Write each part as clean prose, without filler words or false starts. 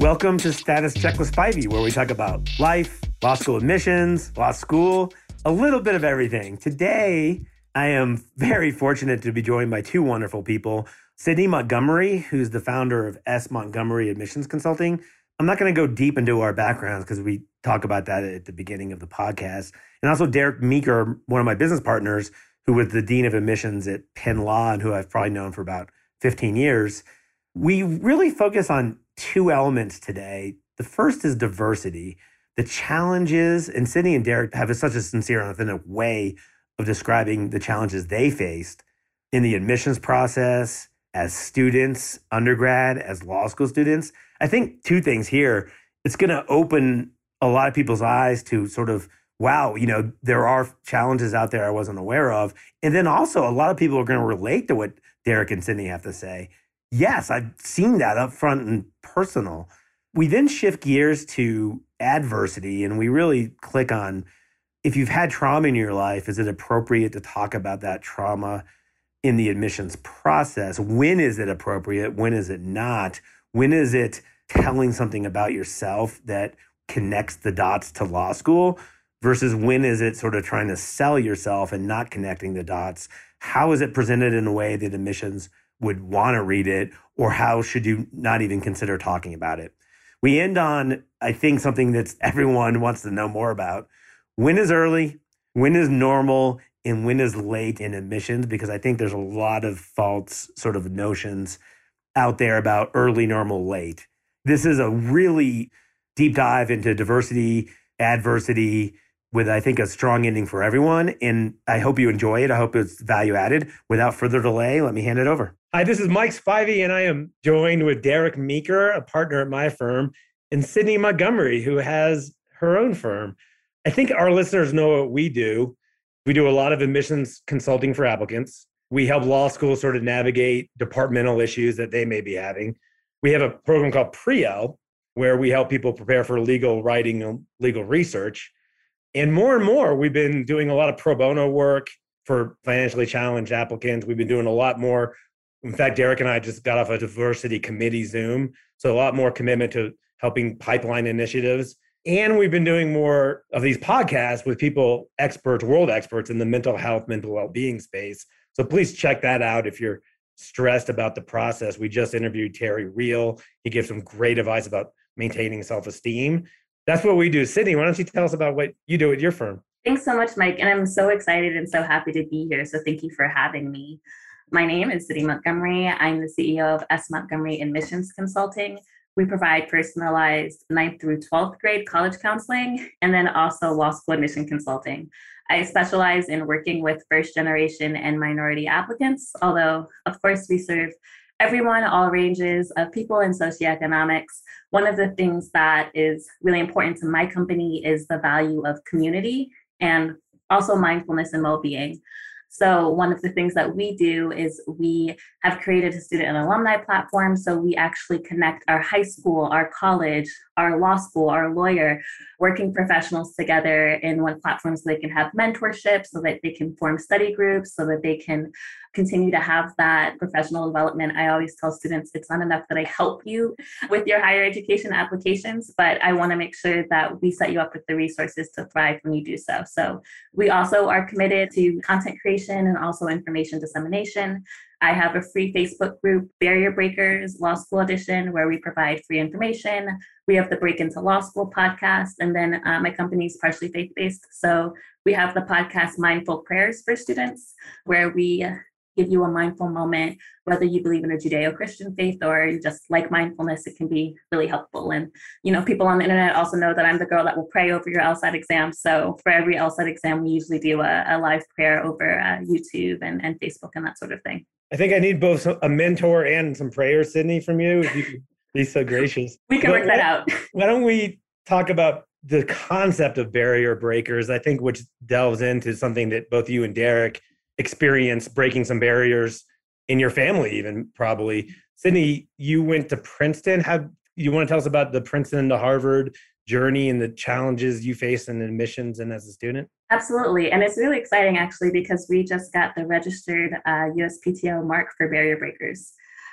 Welcome to Status Check with Spivey, where we talk about life, law school admissions, law school, a little bit of everything. Today, I am very fortunate to be joined by two wonderful people. Sydney Montgomery, who's the founder of S. Montgomery Admissions Consulting. I'm not going to go deep into our backgrounds because we talk about that at the beginning of the podcast. And also Derek Meeker, one of my business partners, who was the Dean of Admissions at Penn Law and who I've probably known for about 15 years. We really focus on two elements today. The first is diversity. The challenges, and Sydney and Derek have such a sincere and authentic way of describing the challenges they faced in the admissions process as students, undergrad, as law school students. I think two things here. It's going to open a lot of people's eyes to sort of, wow, there are challenges out there I wasn't aware of. And then also a lot of people are going to relate to what Derek and Sydney have to say. Yes, I've seen that up front and personal. We then shift gears to adversity, and we really click on, if you've had trauma in your life, is it appropriate to talk about that trauma in the admissions process? When is it appropriate? When is it not? When is it telling something about yourself that connects the dots to law school versus when is it sort of trying to sell yourself and not connecting the dots? How is it presented in a way that admissions would want to read it, or how should you not even consider talking about it? We end on, I think, something that everyone wants to know more about. When is early? When is normal? And when is late in admissions? Because I think there's a lot of false sort of notions out there about early, normal, late. This is a really deep dive into diversity, adversity, with, I think, a strong ending for everyone. And I hope you enjoy it. I hope it's value added. Without further delay, let me hand it over. Hi, this is Mike Spivey, and I am joined with Derek Meeker, a partner at my firm, and Sydney Montgomery, who has her own firm. I think our listeners know what we do. We do a lot of admissions consulting for applicants. We help law schools sort of navigate departmental issues that they may be having. We have a program called Pre-L, where we help people prepare for legal writing and legal research. And more, we've been doing a lot of pro bono work for financially challenged applicants. We've been doing a lot more. In fact, Derek and I just got off a diversity committee Zoom. So a lot more commitment to helping pipeline initiatives. And we've been doing more of these podcasts with people, experts, world experts in the mental health, mental well-being space. So please check that out if you're stressed about the process. We just interviewed Terry Real. He gives some great advice about maintaining self-esteem. That's what we do. Sydney, why don't you tell us about what you do at your firm? Thanks so much, Mike. And I'm so excited and so happy to be here. So thank you for having me. My name is Sydney Montgomery. I'm the CEO of S. Montgomery Admissions Consulting. We provide personalized 9th through 12th grade college counseling and then also law school admission consulting. I specialize in working with first generation and minority applicants, although of course we serve everyone, all ranges of people in socioeconomics. One of the things that is really important to my company is the value of community and also mindfulness and well-being. So one of the things that we do is we have created a student and alumni platform. So we actually connect our high school, our college, our law school, our lawyer, working professionals together in one platform so they can have mentorship, so that they can form study groups, so that they can continue to have that professional development. I always tell students it's not enough that I help you with your higher education applications, but I want to make sure that we set you up with the resources to thrive when you do so. So we also are committed to content creation and also information dissemination. I have a free Facebook group, Barrier Breakers Law School Edition, where we provide free information. We have the Break Into Law School podcast, and then my company is partially faith-based. So we have the podcast Mindful Prayers for Students, where we give you a mindful moment, whether you believe in a Judeo-Christian faith or you just like mindfulness, it can be really helpful. And, people on the internet also know that I'm the girl that will pray over your LSAT exam. So for every LSAT exam, we usually do a live prayer over YouTube and Facebook and that sort of thing. I think I need both a mentor and some prayers, Sydney, from you. If you could be so gracious. We can work that out. Why don't we talk about the concept of barrier breakers, I think, which delves into something that both you and Derek experienced, breaking some barriers in your family, even probably. Sydney, you went to Princeton. You want to tell us about the Princeton to Harvard journey and the challenges you faced in admissions and as a student? Absolutely. And it's really exciting, actually, because we just got the registered USPTO mark for barrier breakers.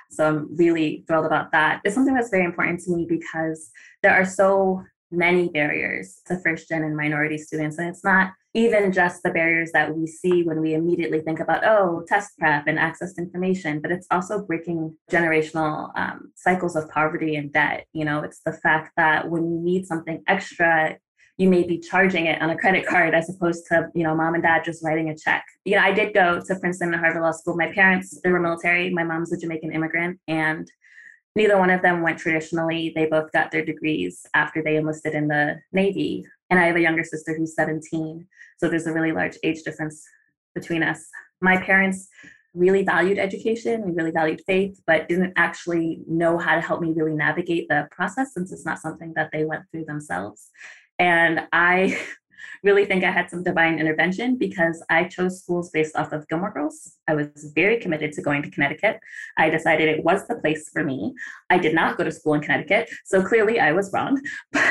So I'm really thrilled about that. It's something that's very important to me because there are so many barriers to first gen and minority students. And it's not even just the barriers that we see when we immediately think about, oh, test prep and access to information, but it's also breaking generational cycles of poverty and debt. It's the fact that when you need something extra, you may be charging it on a credit card as opposed to, mom and dad just writing a check. I did go to Princeton and Harvard Law School. My parents, they were military. My mom's a Jamaican immigrant, and neither one of them went traditionally. They both got their degrees after they enlisted in the Navy. And I have a younger sister who's 17. So there's a really large age difference between us. My parents really valued education. We really valued faith, but didn't actually know how to help me really navigate the process since it's not something that they went through themselves. And I really think I had some divine intervention because I chose schools based off of Gilmore Girls. I was very committed to going to Connecticut. I decided it was the place for me. I did not go to school in Connecticut, so clearly I was wrong.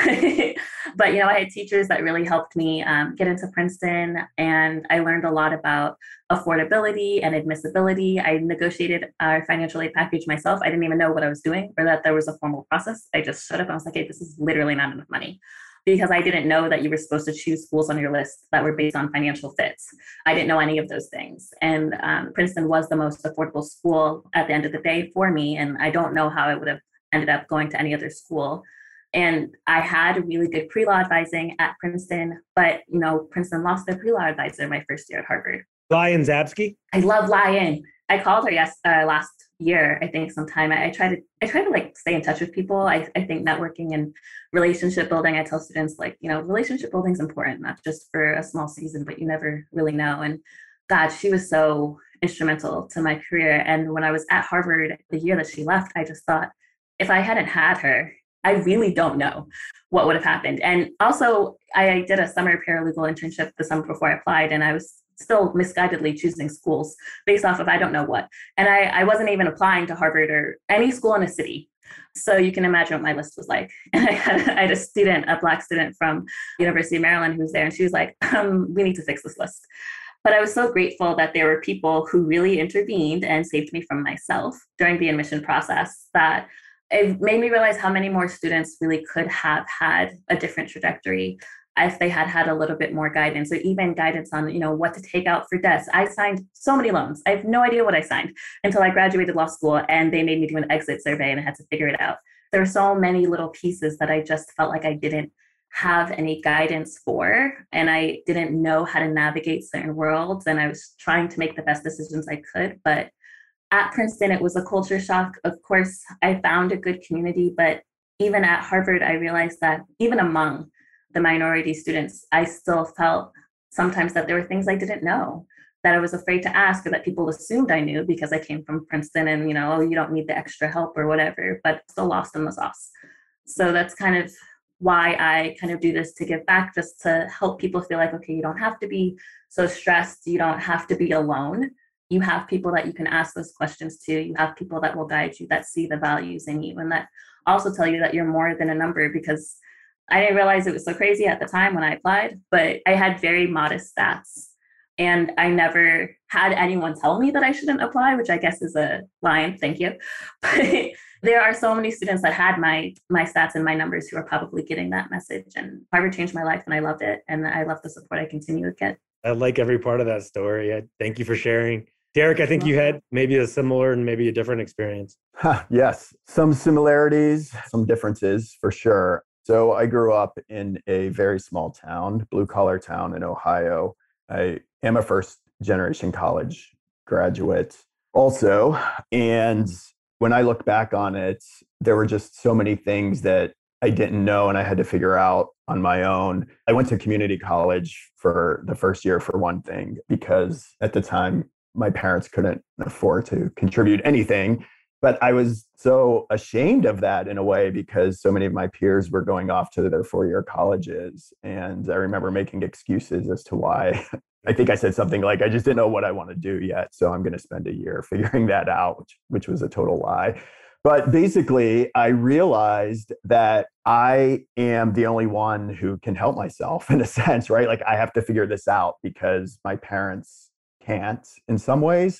But I had teachers that really helped me get into Princeton, and I learned a lot about affordability and admissibility. I negotiated our financial aid package myself. I didn't even know what I was doing or that there was a formal process. I just showed up and I was like, hey, this is literally not enough money. Because I didn't know that you were supposed to choose schools on your list that were based on financial fits. I didn't know any of those things. And Princeton was the most affordable school at the end of the day for me. And I don't know how I would have ended up going to any other school. And I had really good pre-law advising at Princeton, but Princeton lost their pre-law advisor my first year at Harvard. Lion Zabsky? I love Lion. I called her last year, I think sometime. I try to like stay in touch with people. I think networking and relationship building, I tell students relationship building is important, not just for a small season, but you never really know. And God, she was so instrumental to my career. And when I was at Harvard, the year that she left, I just thought, if I hadn't had her, I really don't know what would have happened. And also I did a summer paralegal internship the summer before I applied, and I was still misguidedly choosing schools based off of I don't know what. And I wasn't even applying to Harvard or any school in a city. So you can imagine what my list was like. And I had a Black student from University of Maryland who was there, and she was like, we need to fix this list. But I was so grateful that there were people who really intervened and saved me from myself during the admission process, that it made me realize how many more students really could have had a different trajectory if they had a little bit more guidance, or even guidance on, what to take out for debts. I signed so many loans. I have no idea what I signed until I graduated law school, and they made me do an exit survey and I had to figure it out. There were so many little pieces that I just felt like I didn't have any guidance for, and I didn't know how to navigate certain worlds, and I was trying to make the best decisions I could. But at Princeton, it was a culture shock. Of course, I found a good community, but even at Harvard, I realized that even among the minority students, I still felt sometimes that there were things I didn't know, that I was afraid to ask, or that people assumed I knew because I came from Princeton and, oh, you don't need the extra help or whatever, but still lost in the sauce. So that's kind of why I kind of do this, to give back, just to help people feel like, okay, you don't have to be so stressed. You don't have to be alone. You have people that you can ask those questions to. You have people that will guide you, that see the values in you, and that also tell you that you're more than a number. Because I didn't realize it was so crazy at the time when I applied, but I had very modest stats, and I never had anyone tell me that I shouldn't apply, which I guess is a line. Thank you. But there are so many students that had my stats and my numbers who are probably getting that message. And Harvard changed my life, and I loved it. And I love the support I continue to get. I like every part of that story. Thank you for sharing. Derek, I think you had maybe a similar and maybe a different experience. Yes, some similarities, some differences for sure. So I grew up in a very small town, blue-collar town in Ohio. I am a first-generation college graduate also. And when I look back on it, there were just so many things that I didn't know and I had to figure out on my own. I went to community college for the first year, for one thing, because at the time, my parents couldn't afford to contribute anything. But I was so ashamed of that in a way, because so many of my peers were going off to their four-year colleges. And I remember making excuses as to why. I think I said something like, I just didn't know what I want to do yet, so I'm going to spend a year figuring that out, which was a total lie. But basically, I realized that I am the only one who can help myself in a sense, right? Like I have to figure this out because my parents can't in some ways.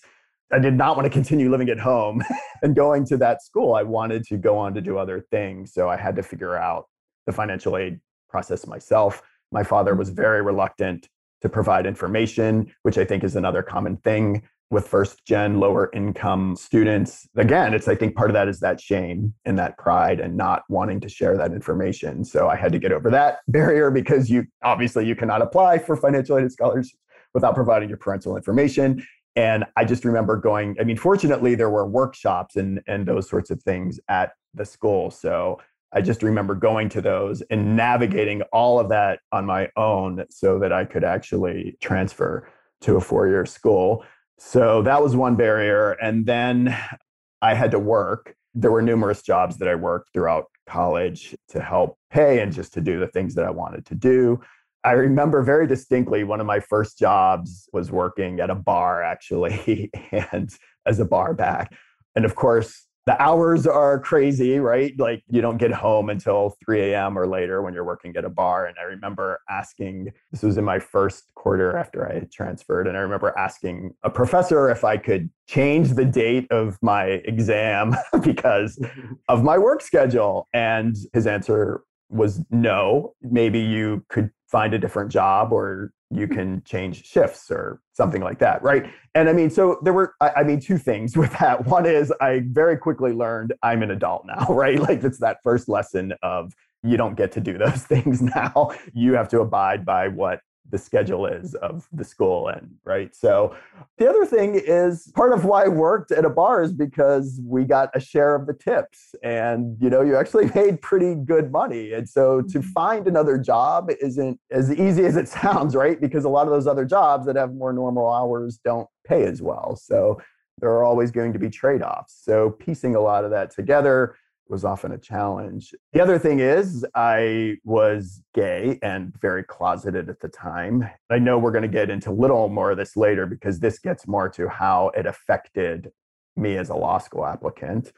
I did not want to continue living at home and going to that school. I wanted to go on to do other things. So I had to figure out the financial aid process myself. My father was very reluctant to provide information, which I think is another common thing with first gen lower income students. Again, I think part of that is that shame and that pride and not wanting to share that information. So I had to get over that barrier because you cannot apply for financial aid scholarships without providing your parental information. And I just remember fortunately, there were workshops and those sorts of things at the school. So I just remember going to those and navigating all of that on my own so that I could actually transfer to a 4-year school. So that was one barrier. And then I had to work. There were numerous jobs that I worked throughout college to help pay and just to do the things that I wanted to do. I remember very distinctly one of my first jobs was working at a bar, actually, and as a bar back. And of course, the hours are crazy, right? Like you don't get home until 3 a.m. or later when you're working at a bar. And I remember asking, this was in my first quarter after I had transferred. And I remember asking a professor if I could change the date of my exam because of my work schedule. And his answer was no, maybe you could find a different job or you can change shifts or something like that, right? And so there were, two things with that. One is I very quickly learned I'm an adult now, right? Like it's that first lesson of you don't get to do those things now. You have to abide by what the schedule is of the school. And right. So the other thing is part of why I worked at a bar is because we got a share of the tips and, you actually made pretty good money. And so to find another job isn't as easy as it sounds, right? Because a lot of those other jobs that have more normal hours don't pay as well. So there are always going to be trade-offs. So piecing a lot of that together was often a challenge. The other thing is I was gay and very closeted at the time. I know we're going to get into a little more of this later because this gets more to how it affected me as a law school applicant.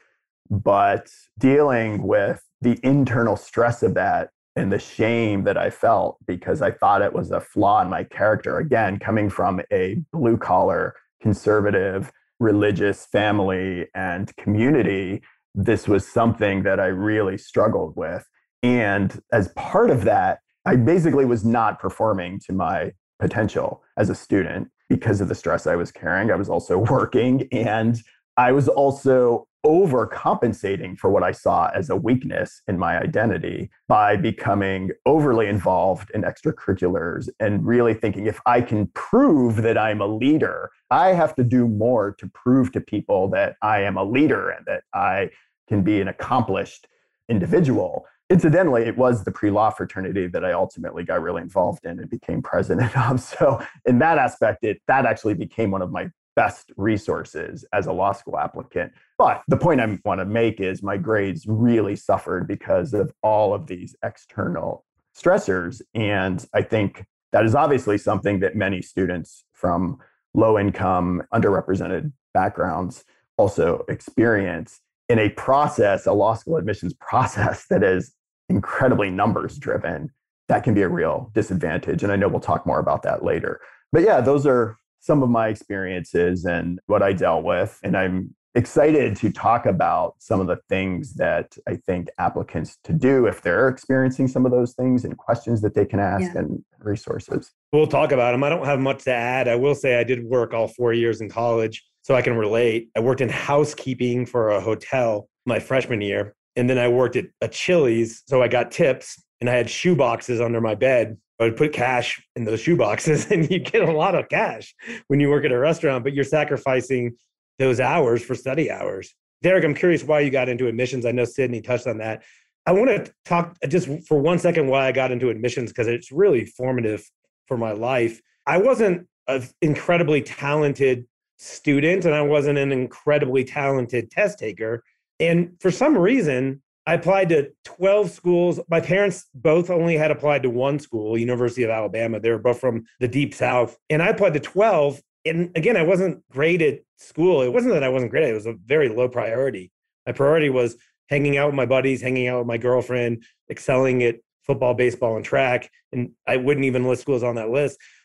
But dealing with the internal stress of that and the shame that I felt because I thought it was a flaw in my character, again, coming from a blue collar, conservative, religious family and community, this was something that I really struggled with. And as part of that, I basically was not performing to my potential as a student because of the stress I was carrying. I was also working and I was also overcompensating for what I saw as a weakness in my identity by becoming overly involved in extracurriculars and really thinking if I can prove that I'm a leader, I have to do more to prove to people that I am a leader and that I can be an accomplished individual. Incidentally, it was the pre-law fraternity that I ultimately got really involved in and became president of. So in that aspect, that actually became one of my best resources as a law school applicant. But the point I want to make is my grades really suffered because of all of these external stressors. And I think that is obviously something that many students from low income, underrepresented backgrounds also experience in a process, a law school admissions process that is incredibly numbers driven. That can be a real disadvantage. And I know we'll talk more about that later. But yeah, those are some of my experiences and what I dealt with. And I'm excited to talk about some of the things that I think applicants to do if they're experiencing some of those things and questions that they can ask and resources. We'll talk about them. I don't have much to add. I will say I did work all 4 years in college, so I can relate. I worked in housekeeping for a hotel my freshman year. And then I worked at a Chili's. So I got tips and I had shoe boxes under my bed. I would put cash in those shoe boxes and you get a lot of cash when you work at a restaurant, but you're sacrificing those hours for study hours. Derek, I'm curious why you got into admissions. I know Sydney touched on that. I want to talk just for 1 second why I got into admissions because it's really formative for my life. I wasn't an incredibly talented student and I wasn't an incredibly talented test taker. And for some reason, I applied to 12 schools. My parents both only had applied to one school, University of Alabama. They were both from the deep South. And I applied to 12. And again, I wasn't great at school. It wasn't that I wasn't great. It was a very low priority. My priority was hanging out with my buddies, hanging out with my girlfriend, excelling at football, baseball, and track. And I wouldn't even list schools on that list.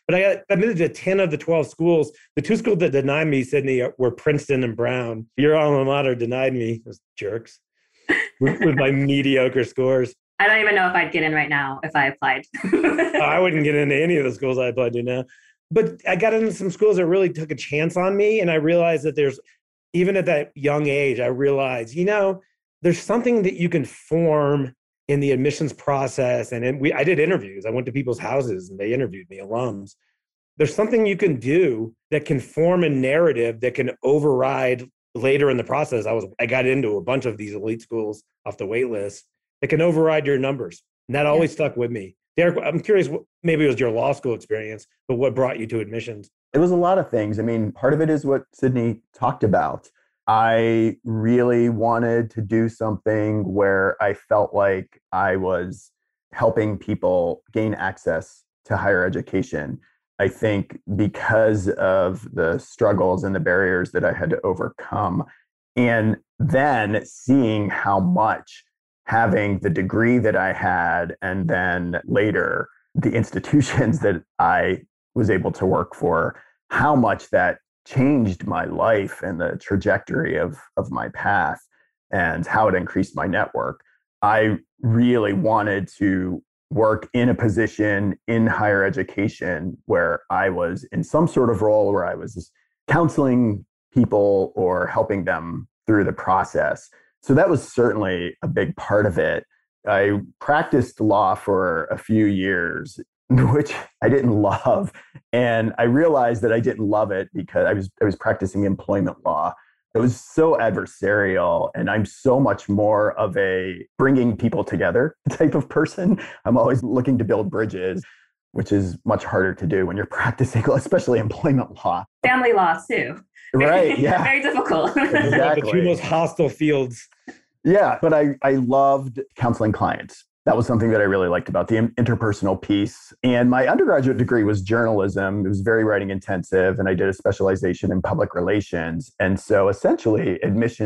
But I got admitted to 10 of the 12 schools. The two schools that denied me, Sydney, were Princeton and Brown. Your alma mater denied me, those jerks, with my mediocre scores. I don't even know if I'd get in right now if I applied. I wouldn't get into any of the schools I applied to now. But I got into some schools that really took a chance on me. And I realized that even at that young age, I realized, there's something that you can form in the admissions process. And I did interviews. I went to people's houses and they interviewed me, alums. There's something you can do that can form a narrative that can override later in the process. I got into a bunch of these elite schools off the wait list that can override your numbers. And that always stuck with me. Derek, I'm curious, maybe it was your law school experience, but what brought you to admissions? It was a lot of things. I mean, part of it is what Sydney talked about. I really wanted to do something where I felt like I was helping people gain access to higher education. I think because of the struggles and the barriers that I had to overcome, and then seeing how much having the degree that I had, and then later the institutions that I was able to work for, how much that changed my life and the trajectory of my path and how it increased my network. I really wanted to work in a position in higher education where I was in some sort of role where I was counseling people or helping them through the process. So that was certainly a big part of it. I practiced law for a few years, which I didn't love. And I realized that I didn't love it because I was practicing employment law. It was so adversarial, and I'm so much more of a bringing people together type of person. I'm always looking to build bridges, which is much harder to do when you're practicing, especially employment law. Family law too. Right, yeah. Very difficult. Exactly. The two most hostile fields. Yeah, but I loved counseling clients. That was something that I really liked about the interpersonal piece. And my undergraduate degree was journalism. It was very writing intensive, and I did a specialization in public relations. And so essentially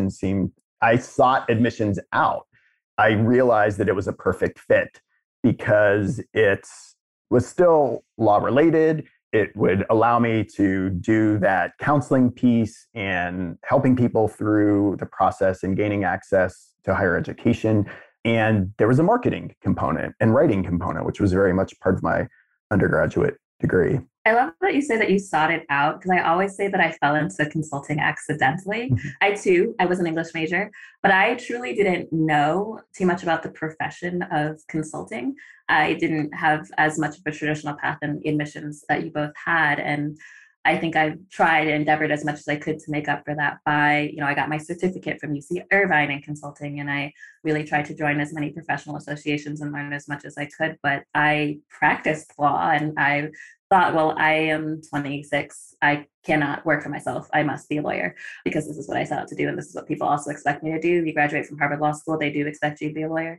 I sought admissions out. I realized that it was a perfect fit because it was still law related. It would allow me to do that counseling piece and helping people through the process and gaining access to higher education. And there was a marketing component and writing component, which was very much part of my undergraduate degree. I love that you say that you sought it out, because I always say that I fell into consulting accidentally. I was an English major, but I truly didn't know too much about the profession of consulting. I didn't have as much of a traditional path in admissions that you both had. And I think I've tried and endeavored as much as I could to make up for that by, I got my certificate from UC Irvine in consulting, and I really tried to join as many professional associations and learn as much as I could. But I practiced law, and I thought, well, I am 26. I cannot work for myself. I must be a lawyer because this is what I set out to do. And this is what people also expect me to do. You graduate from Harvard Law School, they do expect you to be a lawyer.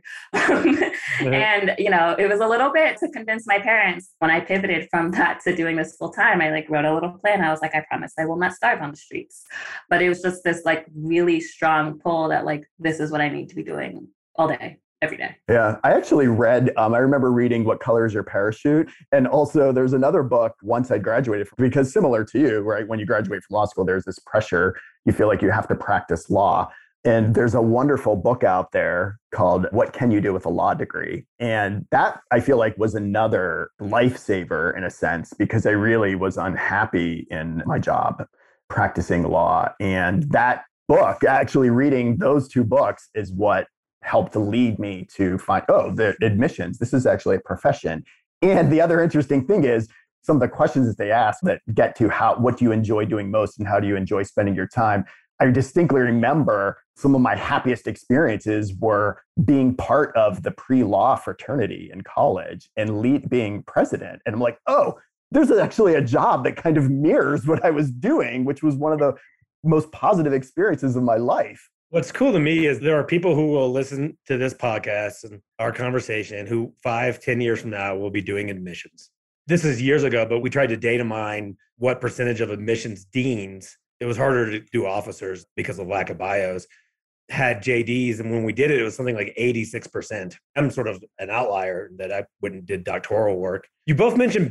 And, it was a little bit to convince my parents. When I pivoted from that to doing this full time, I wrote a little plan. I was like, I promise I will not starve on the streets. But it was just this really strong pull that this is what I need to be doing all day, every day. Yeah, I actually read, I remember reading What Color is Your Parachute? And also there's another book once I graduated, because similar to you, right? When you graduate from law school, there's this pressure. You feel like you have to practice law. And there's a wonderful book out there called What Can You Do with a Law Degree? And that I feel like was another lifesaver in a sense, because I really was unhappy in my job practicing law. And that book, actually reading those two books, is what helped to lead me to find, the admissions, this is actually a profession. And the other interesting thing is some of the questions that they ask that get to what do you enjoy doing most and how do you enjoy spending your time. I distinctly remember some of my happiest experiences were being part of the pre-law fraternity in college and being president. And I'm like, there's actually a job that kind of mirrors what I was doing, which was one of the most positive experiences of my life. What's cool to me is there are people who will listen to this podcast and our conversation who 5-10 years from now will be doing admissions. This is years ago, but we tried to data mine what percentage of admissions deans. It was harder to do officers because of lack of bios had JDs, and when we did it, it was something like 86%. I'm sort of an outlier that I went and did doctoral work. You both mentioned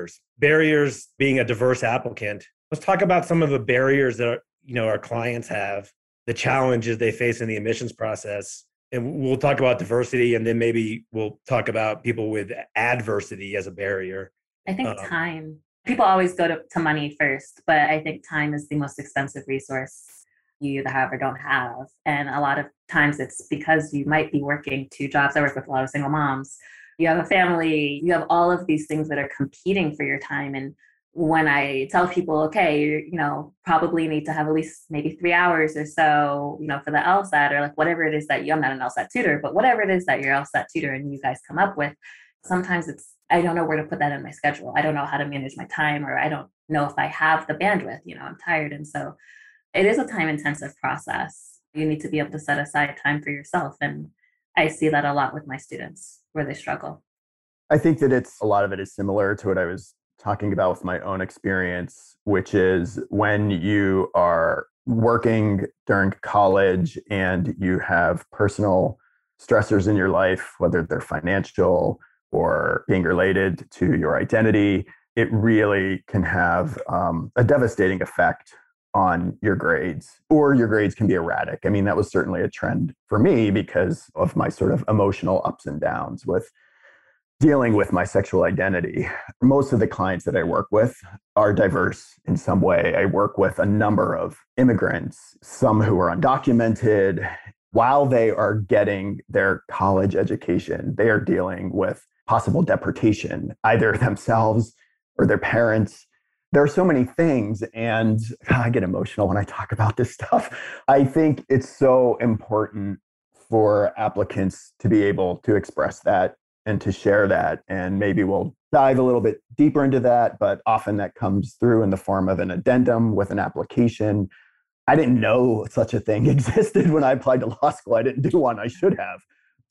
barriers being a diverse applicant. Let's talk about some of the barriers that our clients have, the challenges they face in the admissions process. And we'll talk about diversity, and then maybe we'll talk about people with adversity as a barrier. I think time. People always go to money first, but I think time is the most expensive resource you either have or don't have. And a lot of times it's because you might be working two jobs. I work with a lot of single moms. You have a family, you have all of these things that are competing for your time. And when I tell people, okay, probably need to have at least maybe 3 hours or so, for the LSAT, or like whatever it is that I'm not an LSAT tutor, but whatever it is that your LSAT tutor and you guys come up with, sometimes I don't know where to put that in my schedule. I don't know how to manage my time, or I don't know if I have the bandwidth, I'm tired. And so it is a time intensive process. You need to be able to set aside time for yourself. And I see that a lot with my students where they struggle. I think that a lot of it is similar to what I was talking about with my own experience, which is when you are working during college and you have personal stressors in your life, whether they're financial or being related to your identity, it really can have a devastating effect on your grades, or your grades can be erratic. I mean, that was certainly a trend for me because of my sort of emotional ups and downs with dealing with my sexual identity. Most of the clients that I work with are diverse in some way. I work with a number of immigrants, some who are undocumented. While they are getting their college education, they are dealing with possible deportation, either themselves or their parents. There are so many things, and I get emotional when I talk about this stuff. I think it's so important for applicants to be able to express that and to share that. And maybe we'll dive a little bit deeper into that, but often that comes through in the form of an addendum with an application. I didn't know such a thing existed when I applied to law school. I didn't do one. I should have.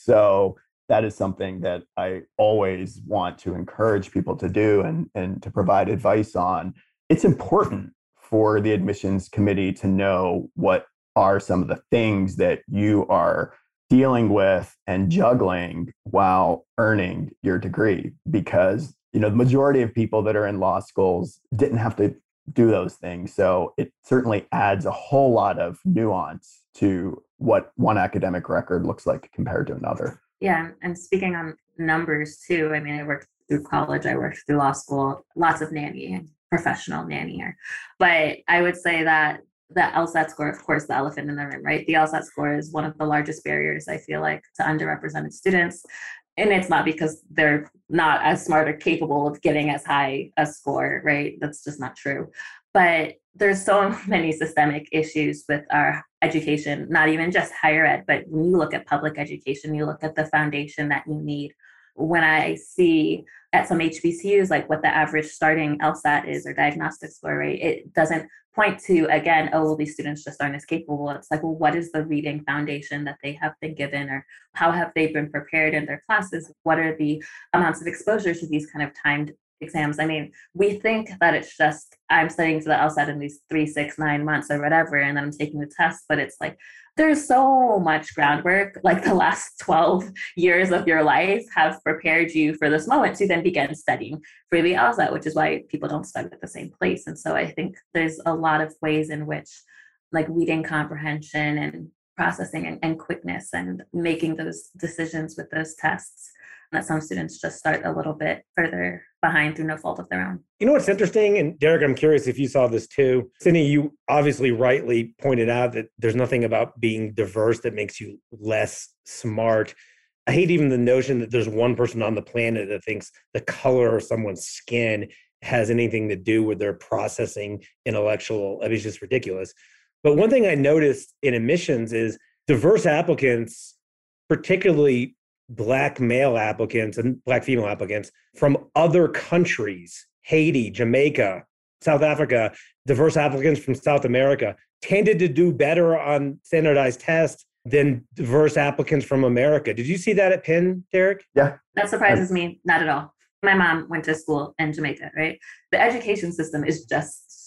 So that is something that I always want to encourage people to do and to provide advice on. It's important for the admissions committee to know what are some of the things that you are dealing with and juggling while earning your degree, because the majority of people that are in law schools didn't have to do those things. So it certainly adds a whole lot of nuance to what one academic record looks like compared to another. Yeah. And speaking on numbers too, I mean, I worked through college, I worked through law school, lots of nanny, professional nanny. But I would say that the LSAT score, of course, the elephant in the room, right? The LSAT score is one of the largest barriers, I feel like, to underrepresented students. And it's not because they're not as smart or capable of getting as high a score, right? That's just not true. But there's so many systemic issues with our education, not even just higher ed, but when you look at public education, you look at the foundation that you need. When I see at some HBCUs, like what the average starting LSAT is or diagnostic score rate, it doesn't point to, again, oh, well, these students just aren't as capable. It's like, well, what is the reading foundation that they have been given, or how have they been prepared in their classes? What are the amounts of exposure to these kind of timed exams? I mean, we think that it's just, I'm studying for the LSAT in these 3, 6, 9 months or whatever, and then I'm taking the test, but it's like, there's so much groundwork, like the last 12 years of your life have prepared you for this moment to then begin studying for the LSAT, which is why people don't start at the same place. And so I think there's a lot of ways in which like reading comprehension and processing and quickness and making those decisions with those tests, that some students just start a little bit further behind through no fault of their own. You know what's interesting? And Derek, I'm curious if you saw this too. Sydney, you obviously rightly pointed out that there's nothing about being diverse that makes you less smart. I hate even the notion that there's one person on the planet that thinks the color of someone's skin has anything to do with their processing intellectual. I mean, it's just ridiculous. But one thing I noticed in admissions is diverse applicants, particularly Black male applicants and Black female applicants from other countries, Haiti, Jamaica, South Africa, diverse applicants from South America, tended to do better on standardized tests than diverse applicants from America. Did you see that at Penn, Derek? Yeah. That surprises me, not at all. My mom went to school in Jamaica, right? The education system is just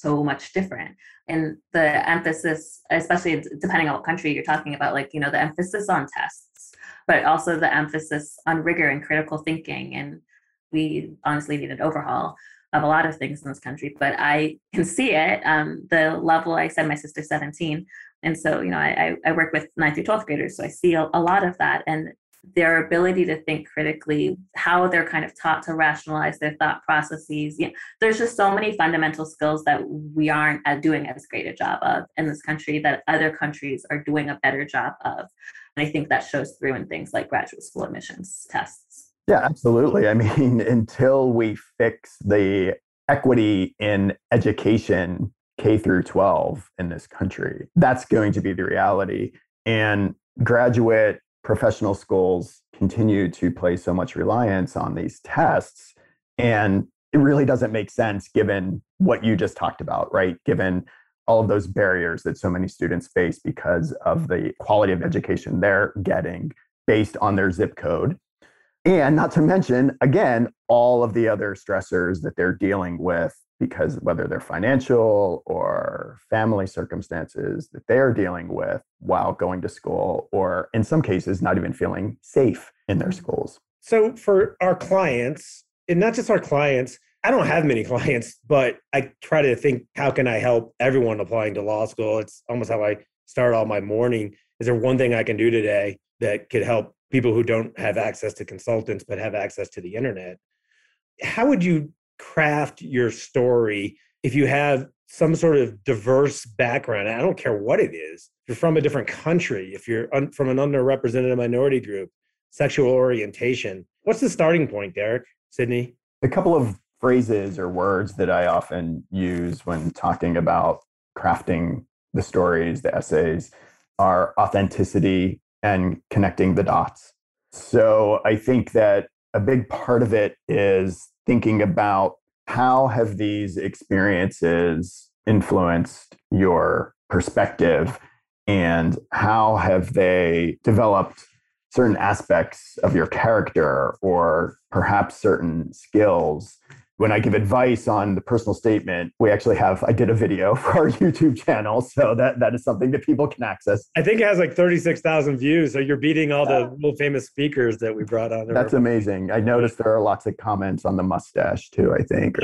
so much different. And the emphasis, especially depending on what country you're talking about, like, the emphasis on tests, but also the emphasis on rigor and critical thinking. And we honestly need an overhaul of a lot of things in this country, but I can see it. The level, I said my sister's 17. And so, I work with 9th through 12th graders. So I see a lot of that. And their ability to think critically, how they're kind of taught to rationalize their thought processes. There's just so many fundamental skills that we aren't doing as great a job of in this country that other countries are doing a better job of. And I think that shows through in things like graduate school admissions tests. Yeah, absolutely. I mean, until we fix the equity in education K through 12 in this country, that's going to be the reality. And graduate professional schools continue to place so much reliance on these tests. And it really doesn't make sense given what you just talked about, right? Given all of those barriers that so many students face because of the quality of education they're getting based on their zip code. And not to mention, again, all of the other stressors that they're dealing with, because whether they're financial or family circumstances that they're dealing with while going to school, or in some cases, not even feeling safe in their schools. So for our clients, and not just our clients, I don't have many clients, but I try to think, how can I help everyone applying to law school? It's almost how I start all my morning. Is there one thing I can do today that could help people who don't have access to consultants but have access to the internet? How would you craft your story if you have some sort of diverse background? I don't care what it is. If you're from a different country, if you're from an underrepresented minority group, sexual orientation, what's the starting point, Derek, Sydney? A couple of phrases or words that I often use when talking about crafting the stories, the essays, are authenticity and connecting the dots. So I think that a big part of it is thinking about how have these experiences influenced your perspective, and how have they developed certain aspects of your character or perhaps certain skills. When I give advice on the personal statement, I did a video for our YouTube channel. So that is something that people can access. I think it has like 36,000 views. So you're beating all the real famous speakers that we brought on. That's amazing. I noticed there are lots of comments on the mustache too, I think.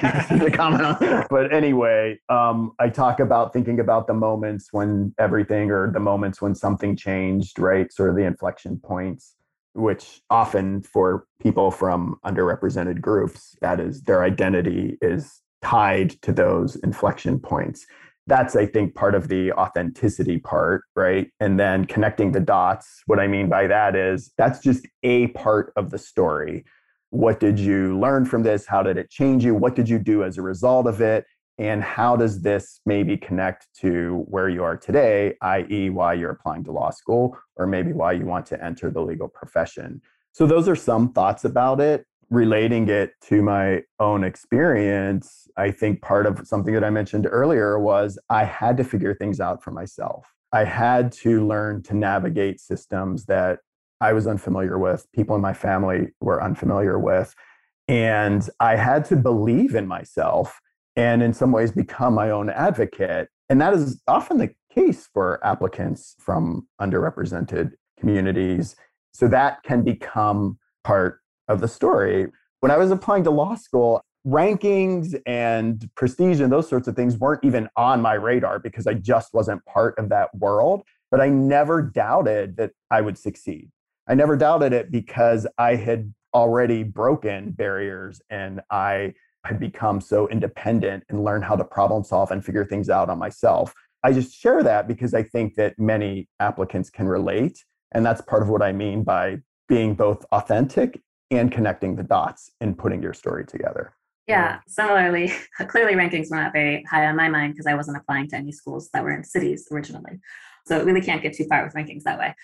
But anyway, I talk about thinking about the moments when everything, or the moments when something changed, right? Sort of the inflection points, which often for people from underrepresented groups, that is, their identity is tied to those inflection points. That's, I think, part of the authenticity part, right? And then connecting the dots. What I mean by that is that's just a part of the story. What did you learn from this? How did it change you? What did you do as a result of it? And how does this maybe connect to where you are today, i.e., why you're applying to law school, or maybe why you want to enter the legal profession? So those are some thoughts about it. Relating it to my own experience, I think part of something that I mentioned earlier was I had to figure things out for myself. I had to learn to navigate systems that I was unfamiliar with, people in my family were unfamiliar with, and I had to believe in myself and in some ways become my own advocate. And that is often the case for applicants from underrepresented communities. So that can become part of the story. When I was applying to law school, rankings and prestige and those sorts of things weren't even on my radar because I just wasn't part of that world. But I never doubted that I would succeed. I never doubted it because I had already broken barriers and I had become so independent and learned how to problem solve and figure things out on myself. I just share that because I think that many applicants can relate. And that's part of what I mean by being both authentic and connecting the dots and putting your story together. Yeah, similarly, clearly rankings were not very high on my mind because I wasn't applying to any schools that were in cities originally. So it really can't get too far with rankings that way.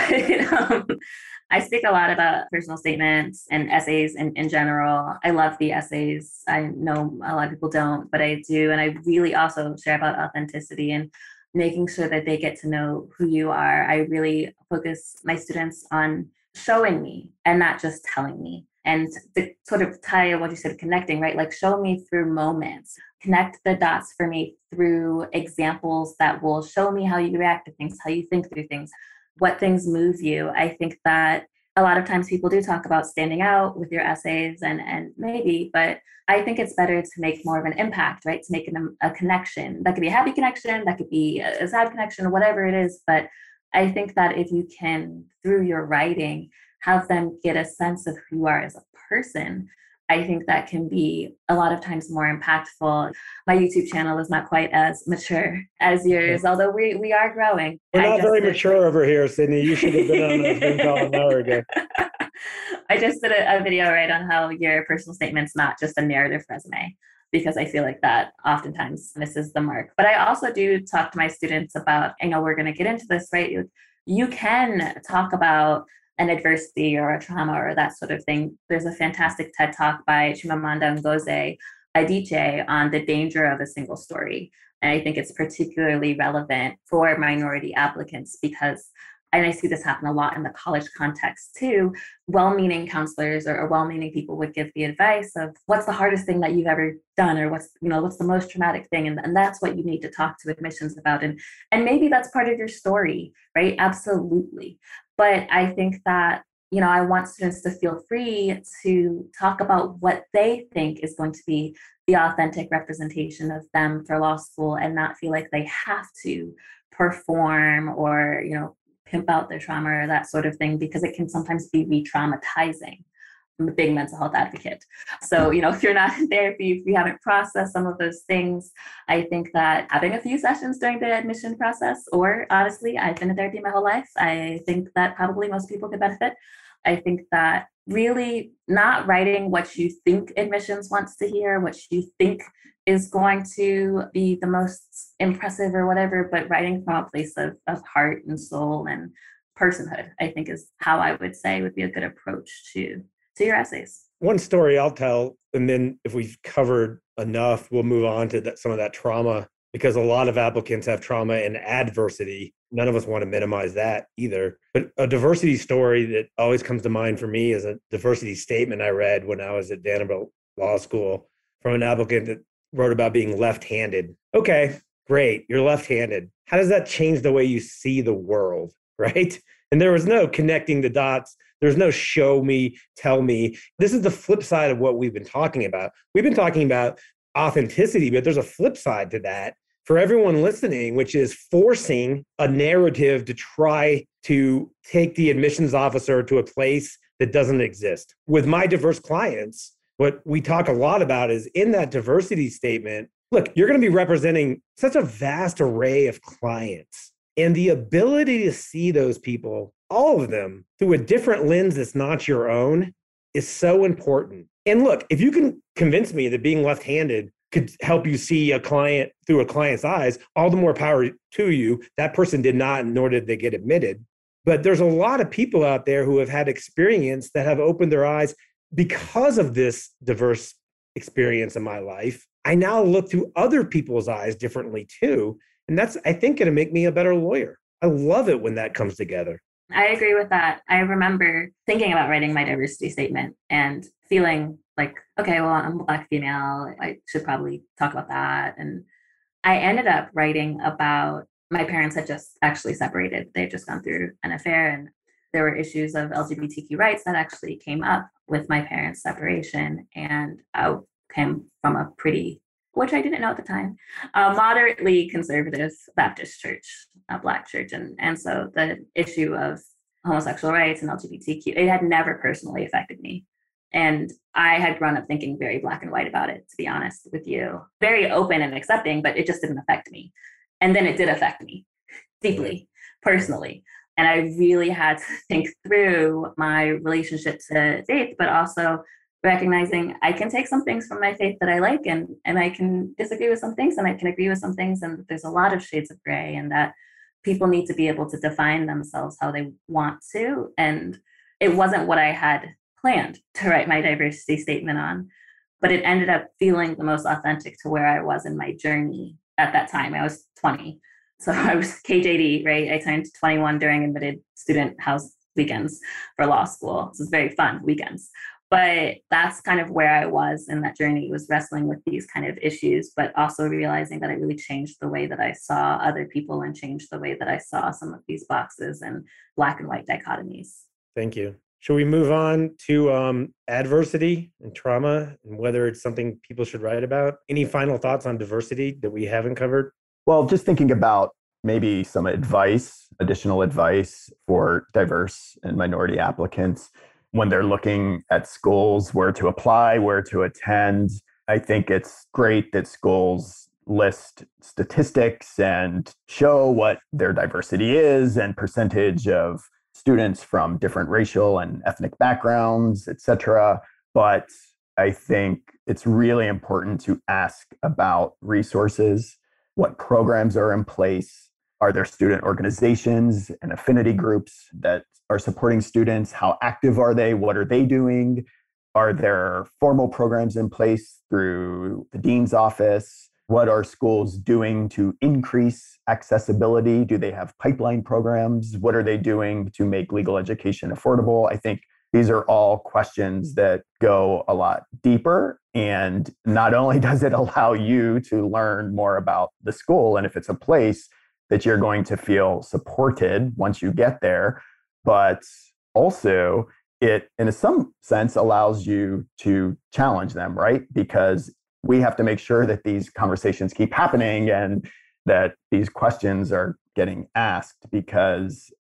But I speak a lot about personal statements and essays in general. I love the essays. I know a lot of people don't, but I do. And I really also share about authenticity and making sure that they get to know who you are. I really focus my students on showing me and not just telling me. And to sort of tie what you said, connecting, right? Like show me through moments. connect the dots for me through examples that will show me how you react to things, how you think through things, what things move you. I think that a lot of times people do talk about standing out with your essays and maybe, but I think it's better to make more of an impact, right? To make a connection. That could be a happy connection, that could be a sad connection, whatever it is. But I think that if you can, through your writing, have them get a sense of who you are as a person, I think that can be a lot of times more impactful. My YouTube channel is not quite as mature as yours, although we are growing. We're not very mature over here, Sydney. You should have been on a Zoom call an hour ago. I just did a video right on how your personal statement's not just a narrative resume, because I feel like that oftentimes misses the mark. But I also do talk to my students about, I know we're going to get into this, right? You can talk about an adversity or a trauma or that sort of thing. There's a fantastic TED Talk by Chimamanda Ngozi Adichie on the danger of a single story. And I think it's particularly relevant for minority applicants because, and I see this happen a lot in the college context too, well-meaning counselors or well-meaning people would give the advice of what's the hardest thing that you've ever done, or what's the most traumatic thing. And that's what you need to talk to admissions about. And maybe that's part of your story, right? Absolutely. But I think that, I want students to feel free to talk about what they think is going to be the authentic representation of them for law school and not feel like they have to perform or, pimp out their trauma or that sort of thing, because it can sometimes be re-traumatizing. I'm a big mental health advocate. So, if you're not in therapy, if you haven't processed some of those things, I think that having a few sessions during the admission process, or honestly, I've been in therapy my whole life, I think that probably most people could benefit. I think that really not writing what you think admissions wants to hear, what you think is going to be the most impressive or whatever, but writing from a place of heart and soul and personhood, I think is how I would say would be a good approach to your essays. One story I'll tell, and then if we've covered enough, we'll move on to some of that trauma, because a lot of applicants have trauma and adversity. None of us want to minimize that either. But a diversity story that always comes to mind for me is a diversity statement I read when I was at Vanderbilt Law School from an applicant that wrote about being left-handed. Okay, great, you're left-handed. How does that change the way you see the world, right? And there was no connecting the dots. There's no show me, tell me. This is the flip side of what we've been talking about. We've been talking about authenticity, but there's a flip side to that for everyone listening, which is forcing a narrative to try to take the admissions officer to a place that doesn't exist. With my diverse clients, what we talk a lot about is in that diversity statement, look, you're going to be representing such a vast array of clients, and the ability to see those people, all of them, through a different lens that's not your own is so important. And look, if you can convince me that being left-handed could help you see a client through a client's eyes, all the more power to you. That person did not, nor did they get admitted. But there's a lot of people out there who have had experience that have opened their eyes because of this diverse experience in my life. I now look through other people's eyes differently too. And that's, I think, going to make me a better lawyer. I love it when that comes together. I agree with that. I remember thinking about writing my diversity statement and feeling like, okay, well, I'm a Black female. I should probably talk about that. And I ended up writing about my parents had just actually separated. They had just gone through an affair, and there were issues of LGBTQ rights that actually came up with my parents' separation. And I came from a pretty, which I didn't know at the time, a moderately conservative Baptist church, a Black church. And so the issue of homosexual rights and LGBTQ, it had never personally affected me. And I had grown up thinking very black and white about it, to be honest with you. Very open and accepting, but it just didn't affect me. And then it did affect me deeply, personally. And I really had to think through my relationship to faith, but also recognizing I can take some things from my faith that I like, and I can disagree with some things, and I can agree with some things. And there's a lot of shades of gray, and that people need to be able to define themselves how they want to. And it wasn't what I had planned to write my diversity statement on, but it ended up feeling the most authentic to where I was in my journey at that time. I was 20. So I was KJD, right? I turned 21 during admitted student house weekends for law school. So it was very fun weekends. But that's kind of where I was in that journey, was wrestling with these kind of issues, but also realizing that it really changed the way that I saw other people and changed the way that I saw some of these boxes and black and white dichotomies. Thank you. Should we move on to adversity and trauma and whether it's something people should write about? Any final thoughts on diversity that we haven't covered? Well, just thinking about maybe some advice, additional advice for diverse and minority applicants when they're looking at schools, where to apply, where to attend. I think it's great that schools list statistics and show what their diversity is and percentage of students from different racial and ethnic backgrounds, et cetera. But I think it's really important to ask about resources, what programs are in place. Are there student organizations and affinity groups that are supporting students? How active are they? What are they doing? Are there formal programs in place through the dean's office? What are schools doing to increase accessibility? Do they have pipeline programs? What are they doing to make legal education affordable? I think these are all questions that go a lot deeper. And not only does it allow you to learn more about the school and if it's a place that you're going to feel supported once you get there, but also it, in some sense, allows you to challenge them, right? Because we have to make sure that these conversations keep happening and that these questions are getting asked, because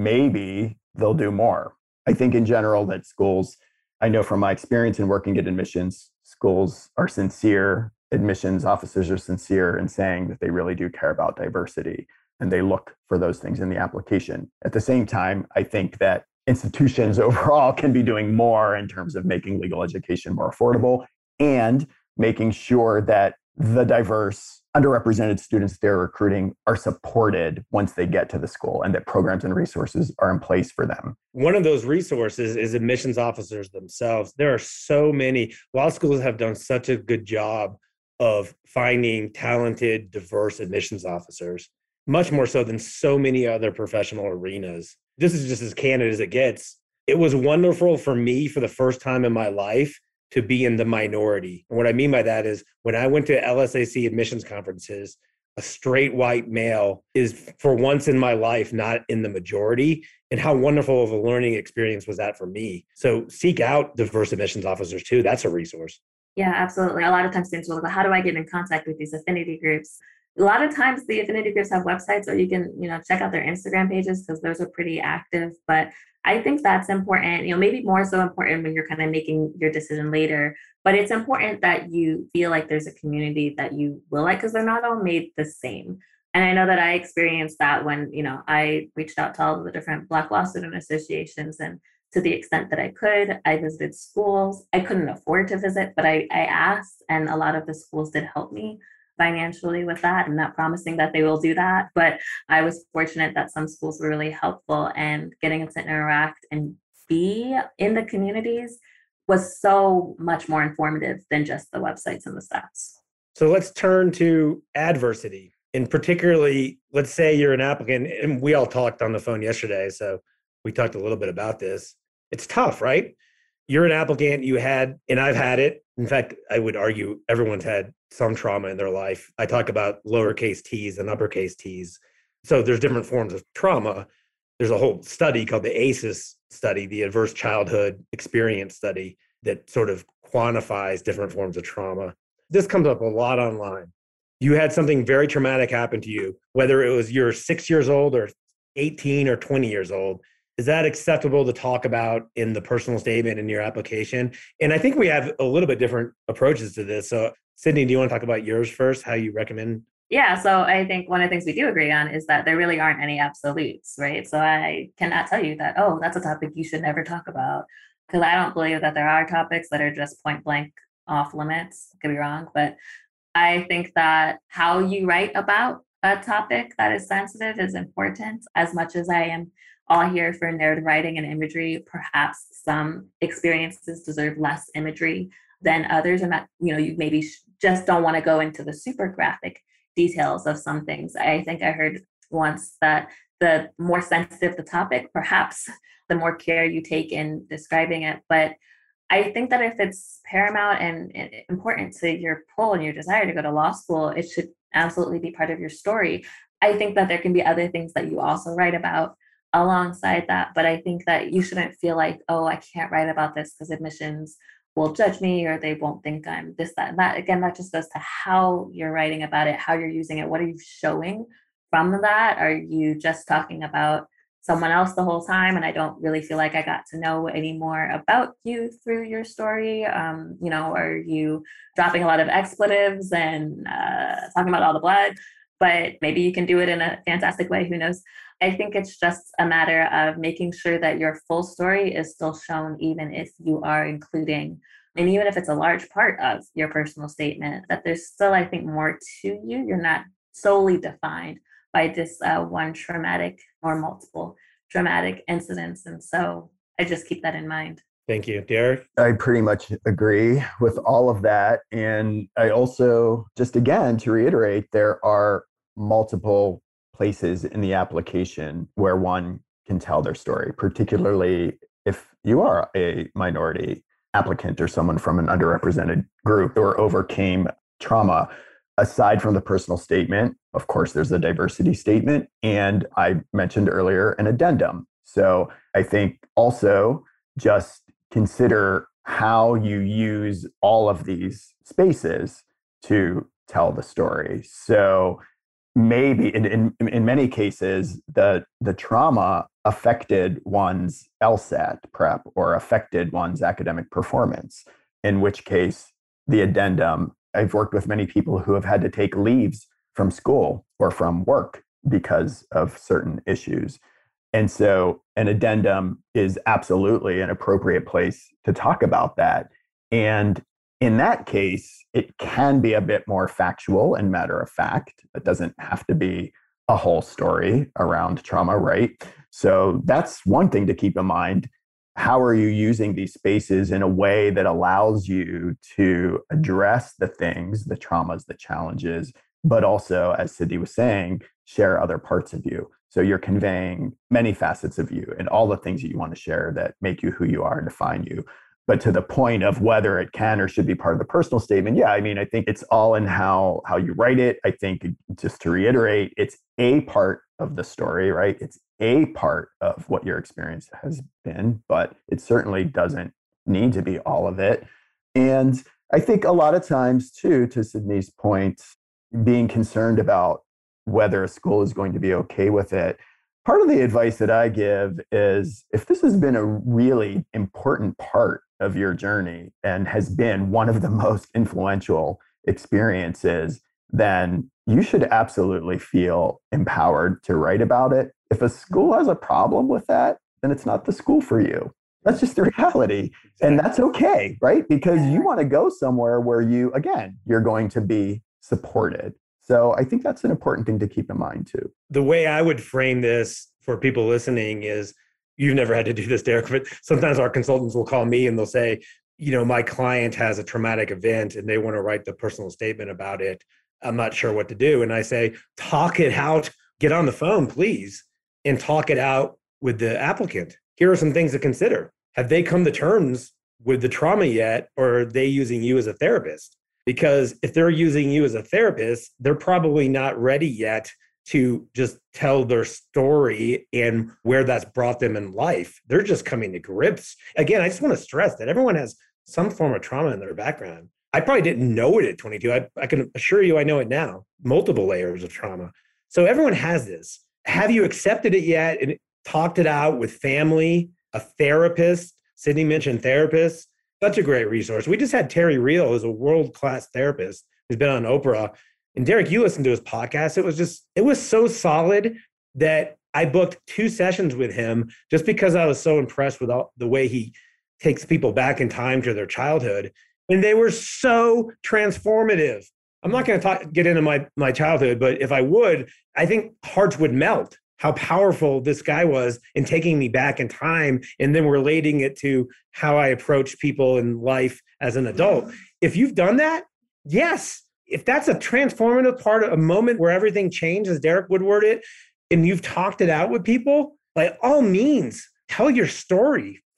maybe they'll do more. I think in general that schools, I know from my experience in working at admissions, schools are sincere, admissions officers are sincere in saying that they really do care about diversity and they look for those things in the application. At the same time, I think that institutions overall can be doing more in terms of making legal education more affordable and making sure that the diverse, underrepresented students they're recruiting are supported once they get to the school and that programs and resources are in place for them. One of those resources is admissions officers themselves. There are so many. Law schools have done such a good job of finding talented, diverse admissions officers, much more so than so many other professional arenas. This is just as candid as it gets. It was wonderful for me for the first time in my life to be in the minority. And what I mean by that is when I went to LSAC admissions conferences, a straight white male is for once in my life not in the majority. And how wonderful of a learning experience was that for me? So seek out diverse admissions officers too. That's a resource. Yeah, absolutely. A lot of times students will go, how do I get in contact with these affinity groups? A lot of times the affinity groups have websites, or you can, check out their Instagram pages because those are pretty active. But I think that's important, maybe more so important when you're kind of making your decision later. But it's important that you feel like there's a community that you will like, because they're not all made the same. And I know that I experienced that when, I reached out to all of the different Black Law Student associations, and to the extent that I could, I visited schools. I couldn't afford to visit, but I asked, and a lot of the schools did help me financially with that. I'm not promising that they will do that, but I was fortunate that some schools were really helpful, and getting to interact and be in the communities was so much more informative than just the websites and the stats. So let's turn to adversity. And particularly, let's say you're an applicant, and we all talked on the phone yesterday, so we talked a little bit about this. It's tough, right? You're an applicant, you had, and I've had it. In fact, I would argue everyone's had some trauma in their life. I talk about lowercase t's and uppercase t's. So there's different forms of trauma. There's a whole study called the ACEs study, the Adverse Childhood Experience Study, that sort of quantifies different forms of trauma. This comes up a lot online. You had something very traumatic happen to you, whether it was you're 6 years old or 18 or 20 years old. Is that acceptable to talk about in the personal statement in your application? And I think we have a little bit different approaches to this. So Sydney, do you want to talk about yours first, how you recommend? Yeah, so I think one of the things we do agree on is that there really aren't any absolutes, right? So I cannot tell you that, oh, that's a topic you should never talk about, because I don't believe that there are topics that are just point blank off limits. Could be wrong, but I think that how you write about a topic that is sensitive is important. As much as I am all here for narrative writing and imagery, perhaps some experiences deserve less imagery than others, and that, you maybe just don't want to go into the super graphic details of some things. I think I heard once that the more sensitive the topic, perhaps the more care you take in describing it. But I think that if it's paramount and important to your pull and your desire to go to law school, it should absolutely be part of your story. I think that there can be other things that you also write about alongside that, but I think that you shouldn't feel like, oh, I can't write about this because admissions will judge me or they won't think I'm this, that, and that. Again, that just goes to how you're writing about it, how you're using it. What are you showing from that? Are you just talking about someone else the whole time? And I don't really feel like I got to know any more about you through your story. Are you dropping a lot of expletives and talking about all the blood? But maybe you can do it in a fantastic way. Who knows? I think it's just a matter of making sure that your full story is still shown, even if you are including, and even if it's a large part of your personal statement, that there's still, I think, more to you. You're not solely defined by this one traumatic or multiple traumatic incidents. And so I just keep that in mind. Thank you. Derek? I pretty much agree with all of that. And I also, just again, to reiterate, there are multiple places in the application where one can tell their story, particularly if you are a minority applicant or someone from an underrepresented group or overcame trauma. Aside from the personal statement, of course, there's a diversity statement. And I mentioned earlier an addendum. So I think also just consider how you use all of these spaces to tell the story. So maybe in many cases, the trauma affected one's LSAT prep or affected one's academic performance, in which case the addendum, I've worked with many people who have had to take leaves from school or from work because of certain issues. And so an addendum is absolutely an appropriate place to talk about that. And in that case, it can be a bit more factual and matter of fact. It doesn't have to be a whole story around trauma, right? So that's one thing to keep in mind. How are you using these spaces in a way that allows you to address the things, the traumas, the challenges, but also, as Sydney was saying, share other parts of you. So you're conveying many facets of you and all the things that you want to share that make you who you are and define you. But to the point of whether it can or should be part of the personal statement, yeah, I mean, I think it's all in how you write it. I think, just to reiterate, it's a part of the story, right? It's a part of what your experience has been, but it certainly doesn't need to be all of it. And I think a lot of times, too, to Sydney's point, being concerned about whether a school is going to be okay with it. Part of the advice that I give is, if this has been a really important part of your journey and has been one of the most influential experiences, then you should absolutely feel empowered to write about it. If a school has a problem with that, then it's not the school for you. That's just the reality. And that's okay, right? Because you want to go somewhere where you're going to be supported. So I think that's an important thing to keep in mind too. The way I would frame this for people listening is, you've never had to do this, Derek, but sometimes our consultants will call me and they'll say, my client has a traumatic event and they want to write the personal statement about it. I'm not sure what to do. And I say, talk it out, get on the phone, please, and talk it out with the applicant. Here are some things to consider. Have they come to terms with the trauma yet, or are they using you as a therapist? Because if they're using you as a therapist, they're probably not ready yet to just tell their story and where that's brought them in life. They're just coming to grips. Again, I just want to stress that everyone has some form of trauma in their background. I probably didn't know it at 22. I can assure you I know it now. Multiple layers of trauma. So everyone has this. Have you accepted it yet and talked it out with family, a therapist? Sydney mentioned therapists. Such a great resource. We just had Terry Real, who's a world-class therapist who's been on Oprah. And Derek, you listened to his podcast. It was so solid that I booked 2 sessions with him just because I was so impressed with the way he takes people back in time to their childhood. And they were so transformative. I'm not going to get into my childhood, but if I would, I think hearts would melt how powerful this guy was in taking me back in time and then relating it to how I approach people in life as an adult. If you've done that, yes. If that's a transformative part of a moment where everything changed, as Derek would word it, and you've talked it out with people, by all means, tell your story.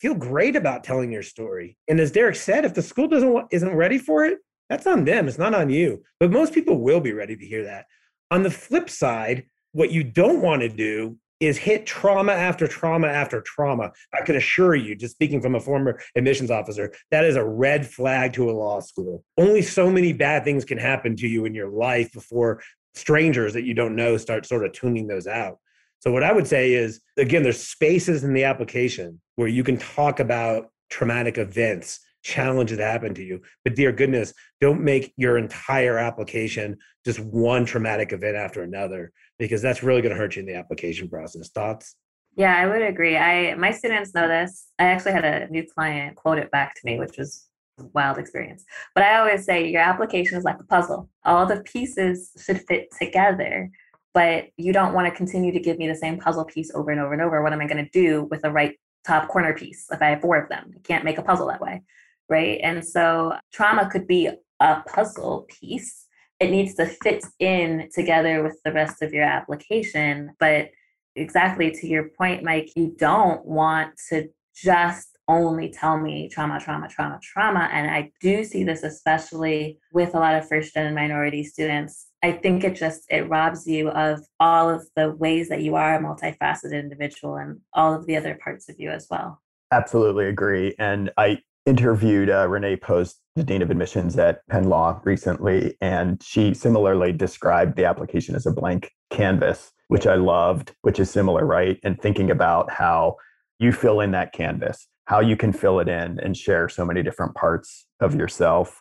feel great about telling your story. And as Derek said, if the school isn't ready for it, that's on them. It's not on you. But most people will be ready to hear that. On the flip side, what you don't want to do is hit trauma after trauma after trauma. I can assure you, just speaking from a former admissions officer, that is a red flag to a law school. Only so many bad things can happen to you in your life before strangers that you don't know start sort of tuning those out. So what I would say is, again, there's spaces in the application where you can talk about traumatic events, challenges that happen to you. But dear goodness, don't make your entire application just one traumatic event after another, because that's really going to hurt you in the application process. Thoughts? Yeah, I would agree. My students know this. I actually had a new client quote it back to me, which was a wild experience. But I always say your application is like a puzzle. All the pieces should fit together, but you don't want to continue to give me the same puzzle piece over and over and over. What am I going to do with the right top corner piece if I have 4 of them? You can't make a puzzle that way, right? And so trauma could be a puzzle piece. It needs to fit in together with the rest of your application. But exactly to your point, Mike, you don't want to just only tell me trauma, trauma, trauma, trauma. And I do see this especially with a lot of first-gen and minority students. I think it robs you of all of the ways that you are a multifaceted individual and all of the other parts of you as well. Absolutely agree. And I interviewed Renee Post, the Dean of Admissions at Penn Law recently, and she similarly described the application as a blank canvas, which I loved, which is similar, right? And thinking about how you fill in that canvas, how you can fill it in and share so many different parts of yourself.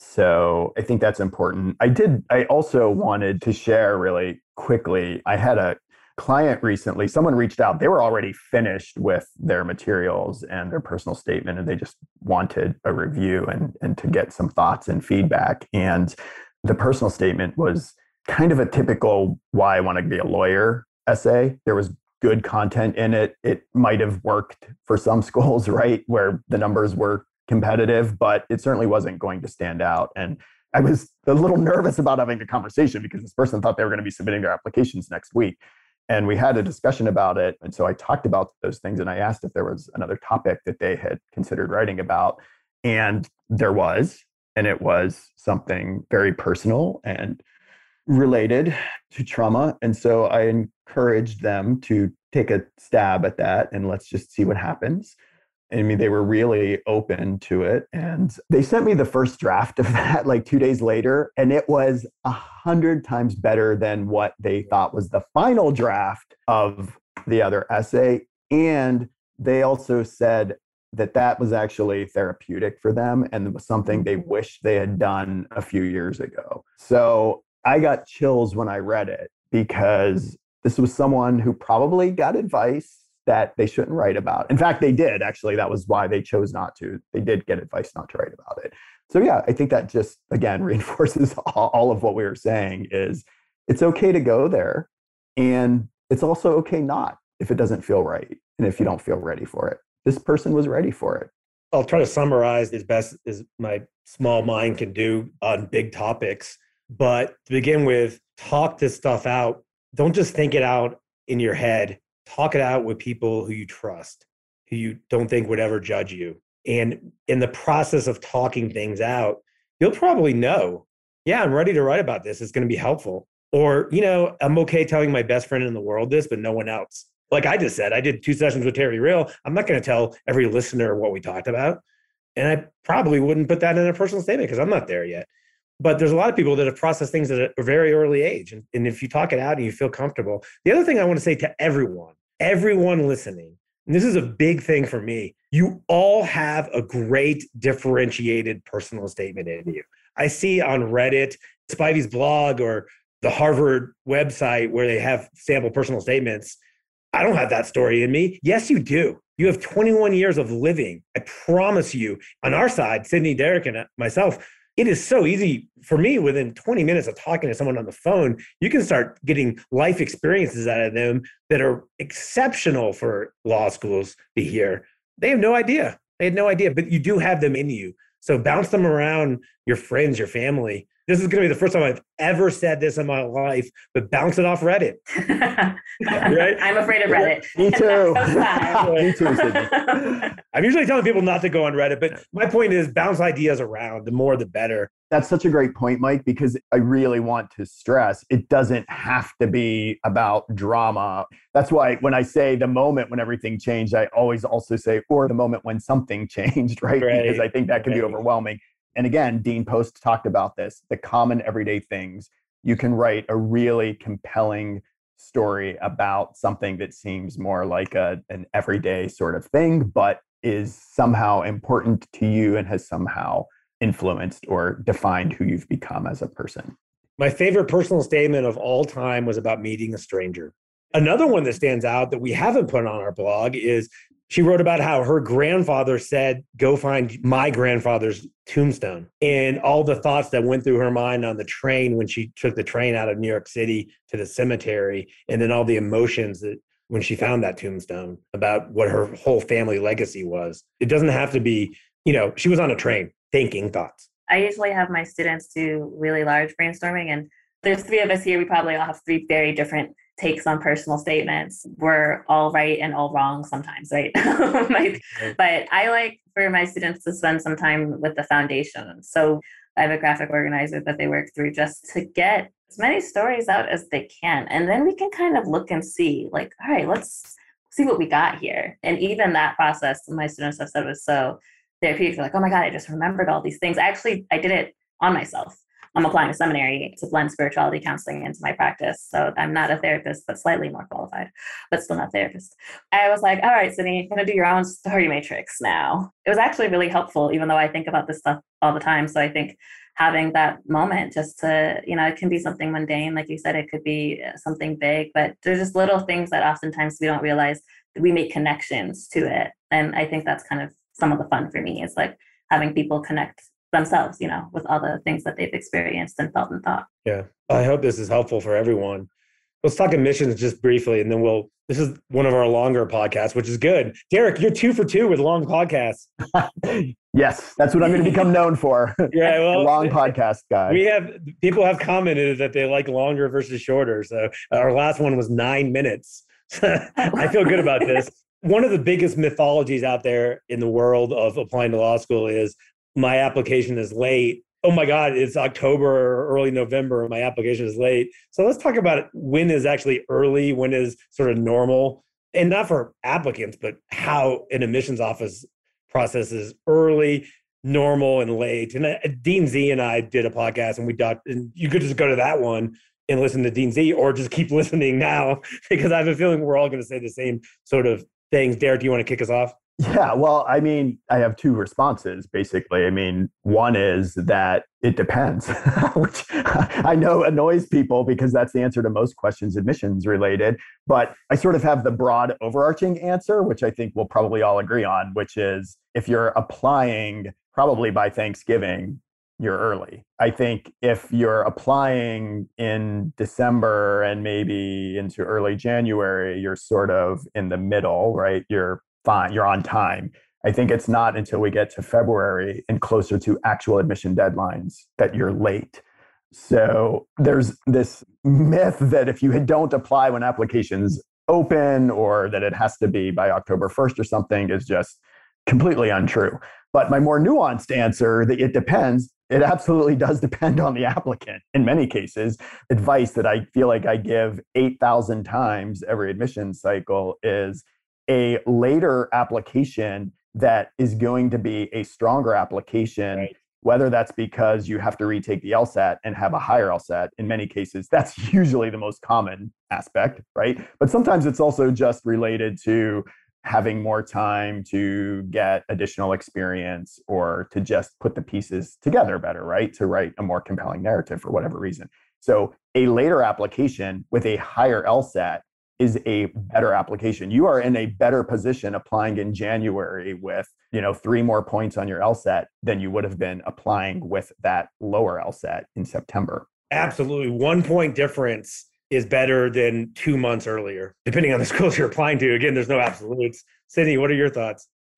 So I think that's important. I also wanted to share really quickly. I had a client recently, someone reached out, they were already finished with their materials and their personal statement, and they just wanted a review and to get some thoughts and feedback. And the personal statement was kind of a typical why I want to be a lawyer essay. There was good content in it. It might have worked for some schools, right, where the numbers were competitive, but it certainly wasn't going to stand out. And I was a little nervous about having a conversation because this person thought they were going to be submitting their applications next week. And we had a discussion about it. And so I talked about those things and I asked if there was another topic that they had considered writing about. And there was, and it was something very personal and related to trauma. And so I encouraged them to take a stab at that and let's just see what happens. I mean, they were really open to it. And they sent me the first draft of that like 2 days later. And it was 100 times better than what they thought was the final draft of the other essay. And they also said that that was actually therapeutic for them and it was something they wished they had done a few years ago. So I got chills when I read it because this was someone who probably got advice that they shouldn't write about. In fact, they did, actually. That was why they chose not to. They did get advice not to write about it. So yeah, I think that just, again, reinforces all of what we were saying is it's okay to go there. And it's also okay not if it doesn't feel right and if you don't feel ready for it. This person was ready for it. I'll try to summarize as best as my small mind can do on big topics. But to begin with, talk this stuff out. Don't just think it out in your head. Talk it out with people who you trust, who you don't think would ever judge you. And in the process of talking things out, you'll probably know, yeah, I'm ready to write about this. It's going to be helpful. Or, I'm okay telling my best friend in the world this, but no one else. Like I just said, I did 2 sessions with Terry Real. I'm not going to tell every listener what we talked about. And I probably wouldn't put that in a personal statement because I'm not there yet. But there's a lot of people that have processed things at a very early age. And if you talk it out and you feel comfortable, the other thing I want to say to everyone listening, and this is a big thing for me, you all have a great differentiated personal statement in you. I see on Reddit, Spivey's blog, or the Harvard website where they have sample personal statements. I don't have that story in me. Yes, you do. You have 21 years of living. I promise you, on our side, Sydney, Derek, and myself, it is so easy for me within 20 minutes of talking to someone on the phone, you can start getting life experiences out of them that are exceptional for law schools to hear. They have no idea. They had no idea, but you do have them in you. So bounce them around your friends, your family, This is going to be the first time I've ever said this in my life, but bounce it off Reddit. Right? I'm afraid of Reddit. Me too. Me too, Sydney. I'm usually telling people not to go on Reddit, but my point is bounce ideas around. The more, the better. That's such a great point, Mike, because I really want to stress it doesn't have to be about drama. That's why when I say the moment when everything changed, I always also say, or the moment when something changed, right? Because I think that can be overwhelming. And again, Dean Post talked about this, the common everyday things. You can write a really compelling story about something that seems more like an everyday sort of thing, but is somehow important to you and has somehow influenced or defined who you've become as a person. My favorite personal statement of all time was about meeting a stranger. Another one that stands out that we haven't put on our blog is she wrote about how her grandfather said, go find my grandfather's tombstone, and all the thoughts that went through her mind on the train when she took the train out of New York City to the cemetery, and then all the emotions that when she found that tombstone about what her whole family legacy was. It doesn't have to be, she was on a train thinking thoughts. I usually have my students do really large brainstorming, and there's 3 of us here. We probably all have 3 very different takes on personal statements. We're all right and all wrong sometimes, right? But I like for my students to spend some time with the foundation. So I have a graphic organizer that they work through just to get as many stories out as they can. And then we can kind of look and see, like, all right, let's see what we got here. And even that process, my students have said was so therapeutic. They're like, oh my God, I just remembered all these things. Actually, I did it on myself. I'm applying to seminary to blend spirituality counseling into my practice. So I'm not a therapist, but slightly more qualified, but still not a therapist. I was like, all right, Sydney, you're going to do your own story matrix now. It was actually really helpful, even though I think about this stuff all the time. So I think having that moment just to, it can be something mundane. Like you said, it could be something big, but there's just little things that oftentimes we don't realize that we make connections to it. And I think that's kind of some of the fun for me is like having people connect themselves, with all the things that they've experienced and felt and thought. Yeah. I hope this is helpful for everyone. Let's talk admissions just briefly, and then this is one of our longer podcasts, which is good. Derek, you're 2 for 2 with long podcasts. Yes, that's what I'm going to become known for. Yeah, well, long podcast guy. People have commented that they like longer versus shorter. So our last one was 9 minutes. I feel good about this. One of the biggest mythologies out there in the world of applying to law school is my application is late. Oh my God, it's October or early November and my application is late. So let's talk about when is actually early, when is sort of normal, and not for applicants, but how an admissions office processes early, normal, and late. And Dean Z and I did a podcast and you could just go to that one and listen to Dean Z, or just keep listening now because I have a feeling we're all going to say the same sort of things. Derek, do you want to kick us off? Yeah, well, I have 2 responses, basically. One is that it depends, which I know annoys people because that's the answer to most questions admissions related. But I sort of have the broad overarching answer, which I think we'll probably all agree on, which is if you're applying probably by Thanksgiving, you're early. I think if you're applying in December and maybe into early January, you're sort of in the middle, right? You're fine, you're on time. I think it's not until we get to February and closer to actual admission deadlines that you're late. So there's this myth that if you don't apply when applications open or that it has to be by October 1st or something is just completely untrue. But my more nuanced answer that it depends, it absolutely does depend on the applicant. In many cases, advice that I feel like I give 8,000 times every admission cycle is a later application that is going to be a stronger application, right? Whether that's because you have to retake the LSAT and have a higher LSAT. In many cases, that's usually the most common aspect, right? But sometimes it's also just related to having more time to get additional experience or to just put the pieces together better, right? To write a more compelling narrative for whatever reason. So a later application with a higher LSAT is a better application. You are in a better position applying in January with, 3 more points on your LSAT than you would have been applying with that lower LSAT in September. Absolutely. 1 point difference is better than 2 months earlier, depending on the schools you're applying to. Again, there's no absolutes. Sydney, what are your thoughts?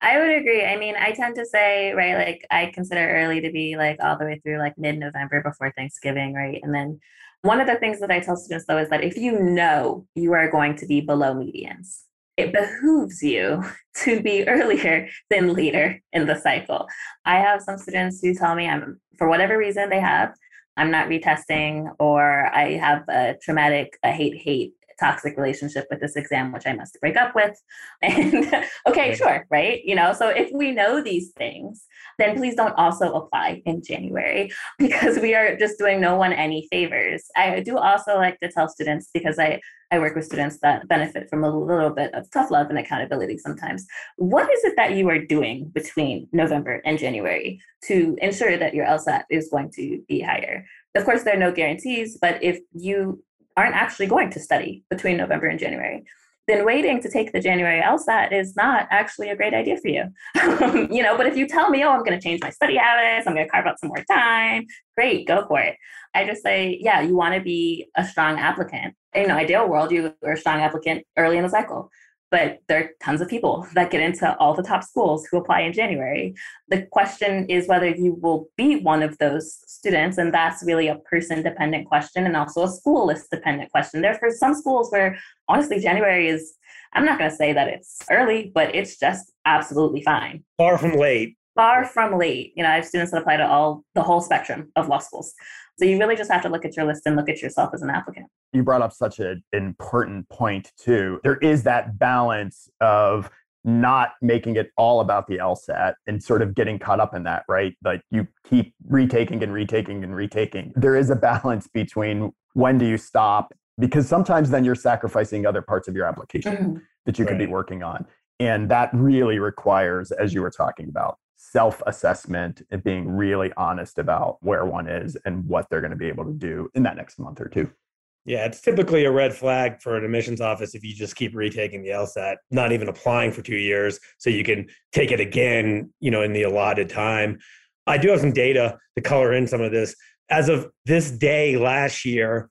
I would agree. I mean, I tend to say, right, like I consider early to be like all the way through like mid-November before Thanksgiving, right? And then one of the things that I tell students though is that if you know you are going to be below medians, it behooves you to be earlier than later in the cycle. I have some students who tell me I'm, for whatever reason they have, I'm not retesting, or I have a traumatic, a hate toxic relationship with this exam, which I must break up with. And okay, sure, right? You know, so if we know these things, then please don't also apply in January because we are just doing no one any favors. I do also like to tell students, because I work with students that benefit from a little bit of tough love and accountability sometimes. What is it that you are doing between November and January to ensure that your LSAT is going to be higher? Of course, there are no guarantees, but if you aren't actually going to study between November and January, then waiting to take the January LSAT is not actually a great idea for you. You know, but if you tell me, oh, I'm going to change my study habits, I'm going to carve out some more time, great, go for it. I just say, yeah, you want to be a strong applicant. In an ideal world, you are a strong applicant early in the cycle. But there are tons of people that get into all the top schools who apply in January. The question is whether you will be one of those students. And that's really a person dependent question and also a school list dependent question. There are some schools where honestly, January is, I'm not going to say that it's early, but it's just absolutely fine. Far from late. Far from late. You know, I have students that apply to the whole spectrum of law schools. So you really just have to look at your list and look at yourself as an applicant. You brought up such an important point too. There is that balance of not making it all about the LSAT and sort of getting caught up in that, right? Like you keep retaking and retaking and retaking. There is a balance between when do you stop, because sometimes then you're sacrificing other parts of your application that you could be working on. And that really requires, as you were talking about, self-assessment and being really honest about where one is and what they're going to be able to do in that next month or two. Yeah, it's typically a red flag for an admissions office if you just keep retaking the LSAT, not even applying for 2 years so you can take it again, you know, in the allotted time. I do have some data to color in some of this. As of this day last year,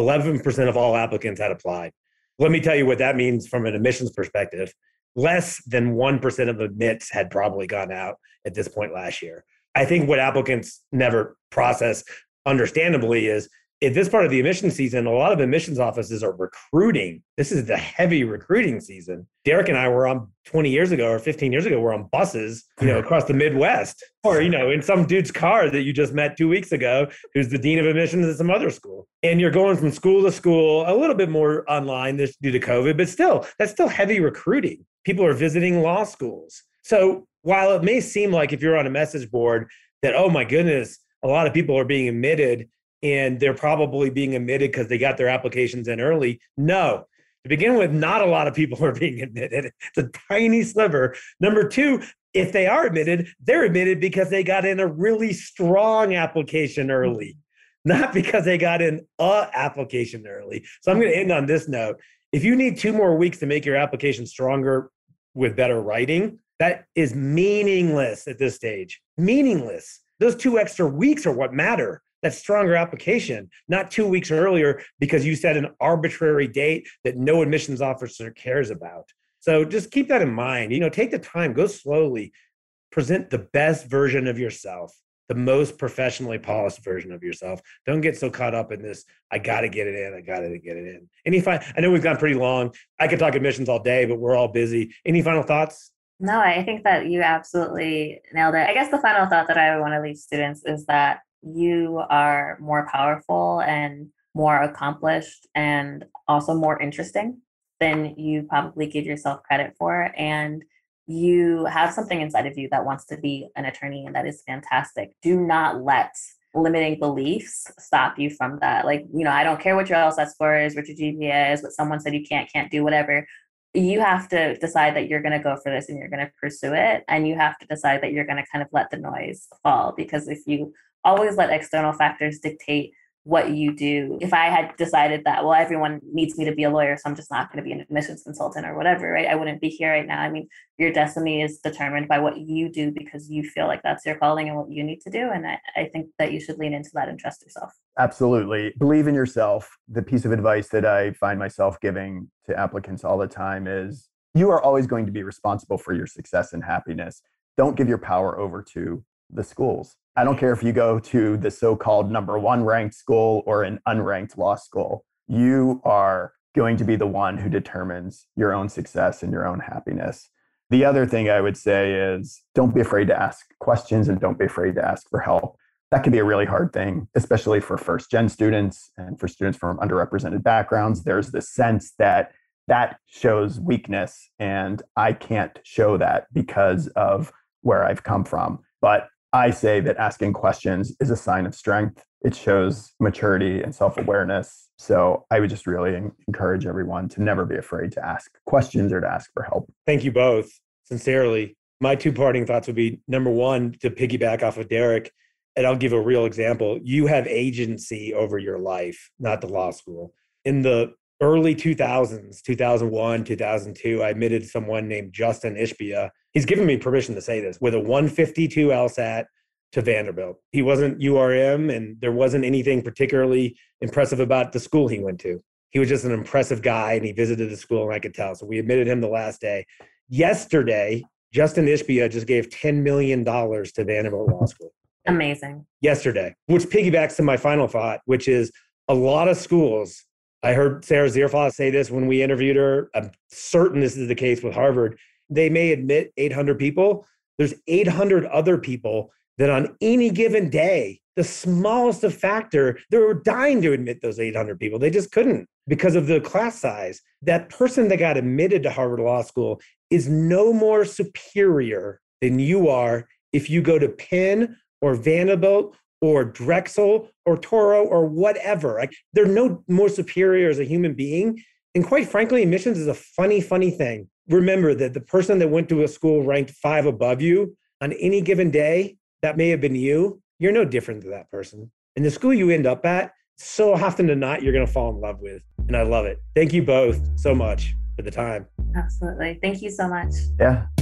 11% of all applicants had applied. Let me tell you what that means from an admissions perspective. Less than 1% of admits had probably gone out at this point last year. I think what applicants never process, understandably, is at this part of the admission season, a lot of admissions offices are recruiting. This is the heavy recruiting season. Derek and I were on 20 years ago or 15 years ago, we're on buses, you know, across the Midwest, or, you know, in some dude's car that you just met 2 weeks ago, who's the dean of admissions at some other school. And you're going from school to school, a little bit more online this due to COVID, but still, that's still heavy recruiting. People are visiting law schools. So while it may seem like if you're on a message board that, oh my goodness, a lot of people are being admitted, and they're probably being admitted because they got their applications in early. No, to begin with, not a lot of people are being admitted. It's a tiny sliver. Number two, if they are admitted, they're admitted because they got in a really strong application early, not because they got in a application early. So I'm going to end on this note. If you need 2 more weeks to make your application stronger with better writing, that is meaningless at this stage. Meaningless. Those 2 extra weeks are what matter. That stronger application, not 2 weeks earlier because you set an arbitrary date that no admissions officer cares about. So just keep that in mind. You know, take the time, go slowly, present the best version of yourself, the most professionally polished version of yourself. Don't get so caught up in this, I got to get it in, I got to get it in. I know we've gone pretty long. I could talk admissions all day, but we're all busy. Any final thoughts? No, I think that you absolutely nailed it. I guess the final thought that I want to leave students is that you are more powerful and more accomplished and also more interesting than you probably give yourself credit for. And you have something inside of you that wants to be an attorney, and that is fantastic. Do not let limiting beliefs stop you from that. Like, you know, I don't care what your LSAT score is, what your GPA is, what someone said you can't do, whatever. You have to decide that you're going to go for this and you're going to pursue it. And you have to decide that you're going to kind of let the noise fall, because if you always let external factors dictate what you do. If I had decided that, well, everyone needs me to be a lawyer, so I'm just not going to be an admissions consultant or whatever, right? I wouldn't be here right now. I mean, your destiny is determined by what you do because you feel like that's your calling and what you need to do. And I think that you should lean into that and trust yourself. Absolutely. Believe in yourself. The piece of advice that I find myself giving to applicants all the time is you are always going to be responsible for your success and happiness. Don't give your power over to the schools. I don't care if you go to the so-called number one ranked school or an unranked law school. You are going to be the one who determines your own success and your own happiness. The other thing I would say is don't be afraid to ask questions and don't be afraid to ask for help. That can be a really hard thing, especially for first-gen students and for students from underrepresented backgrounds. There's this sense that shows weakness, and I can't show that because of where I've come from. But I say that asking questions is a sign of strength. It shows maturity and self-awareness. So I would just really encourage everyone to never be afraid to ask questions or to ask for help. Thank you both, sincerely. My two parting thoughts would be, number one, to piggyback off of Derek, and I'll give a real example. You have agency over your life, not the law school. In the early 2000s, 2001, 2002, I admitted someone named Justin Ishbia. He's given me permission to say this, with a 152 LSAT to Vanderbilt. He wasn't URM, and there wasn't anything particularly impressive about the school he went to. He was just an impressive guy, and he visited the school, and I could tell. So we admitted him the last day. Yesterday, Justin Ishbia just gave $10 million to Vanderbilt Law School. Amazing. Yesterday, which piggybacks to my final thought, which is a lot of schools. I heard Sarah Zierflaw say this when we interviewed her. I'm certain this is the case with Harvard. They may admit 800 people. There's 800 other people that on any given day, the smallest of factor, they were dying to admit those 800 people. They just couldn't because of the class size. That person that got admitted to Harvard Law School is no more superior than you are if you go to Penn or Vanderbilt or Drexel or Toro or whatever. Like, they're no more superior as a human being. And quite frankly, admissions is a funny thing. Remember that the person that went to a school ranked 5 above you on any given day, that may have been you. You're no different than that person. And the school you end up at, so often than not, you're going to fall in love with. And I love it. Thank you both so much for the time. Absolutely. Thank you so much. Yeah.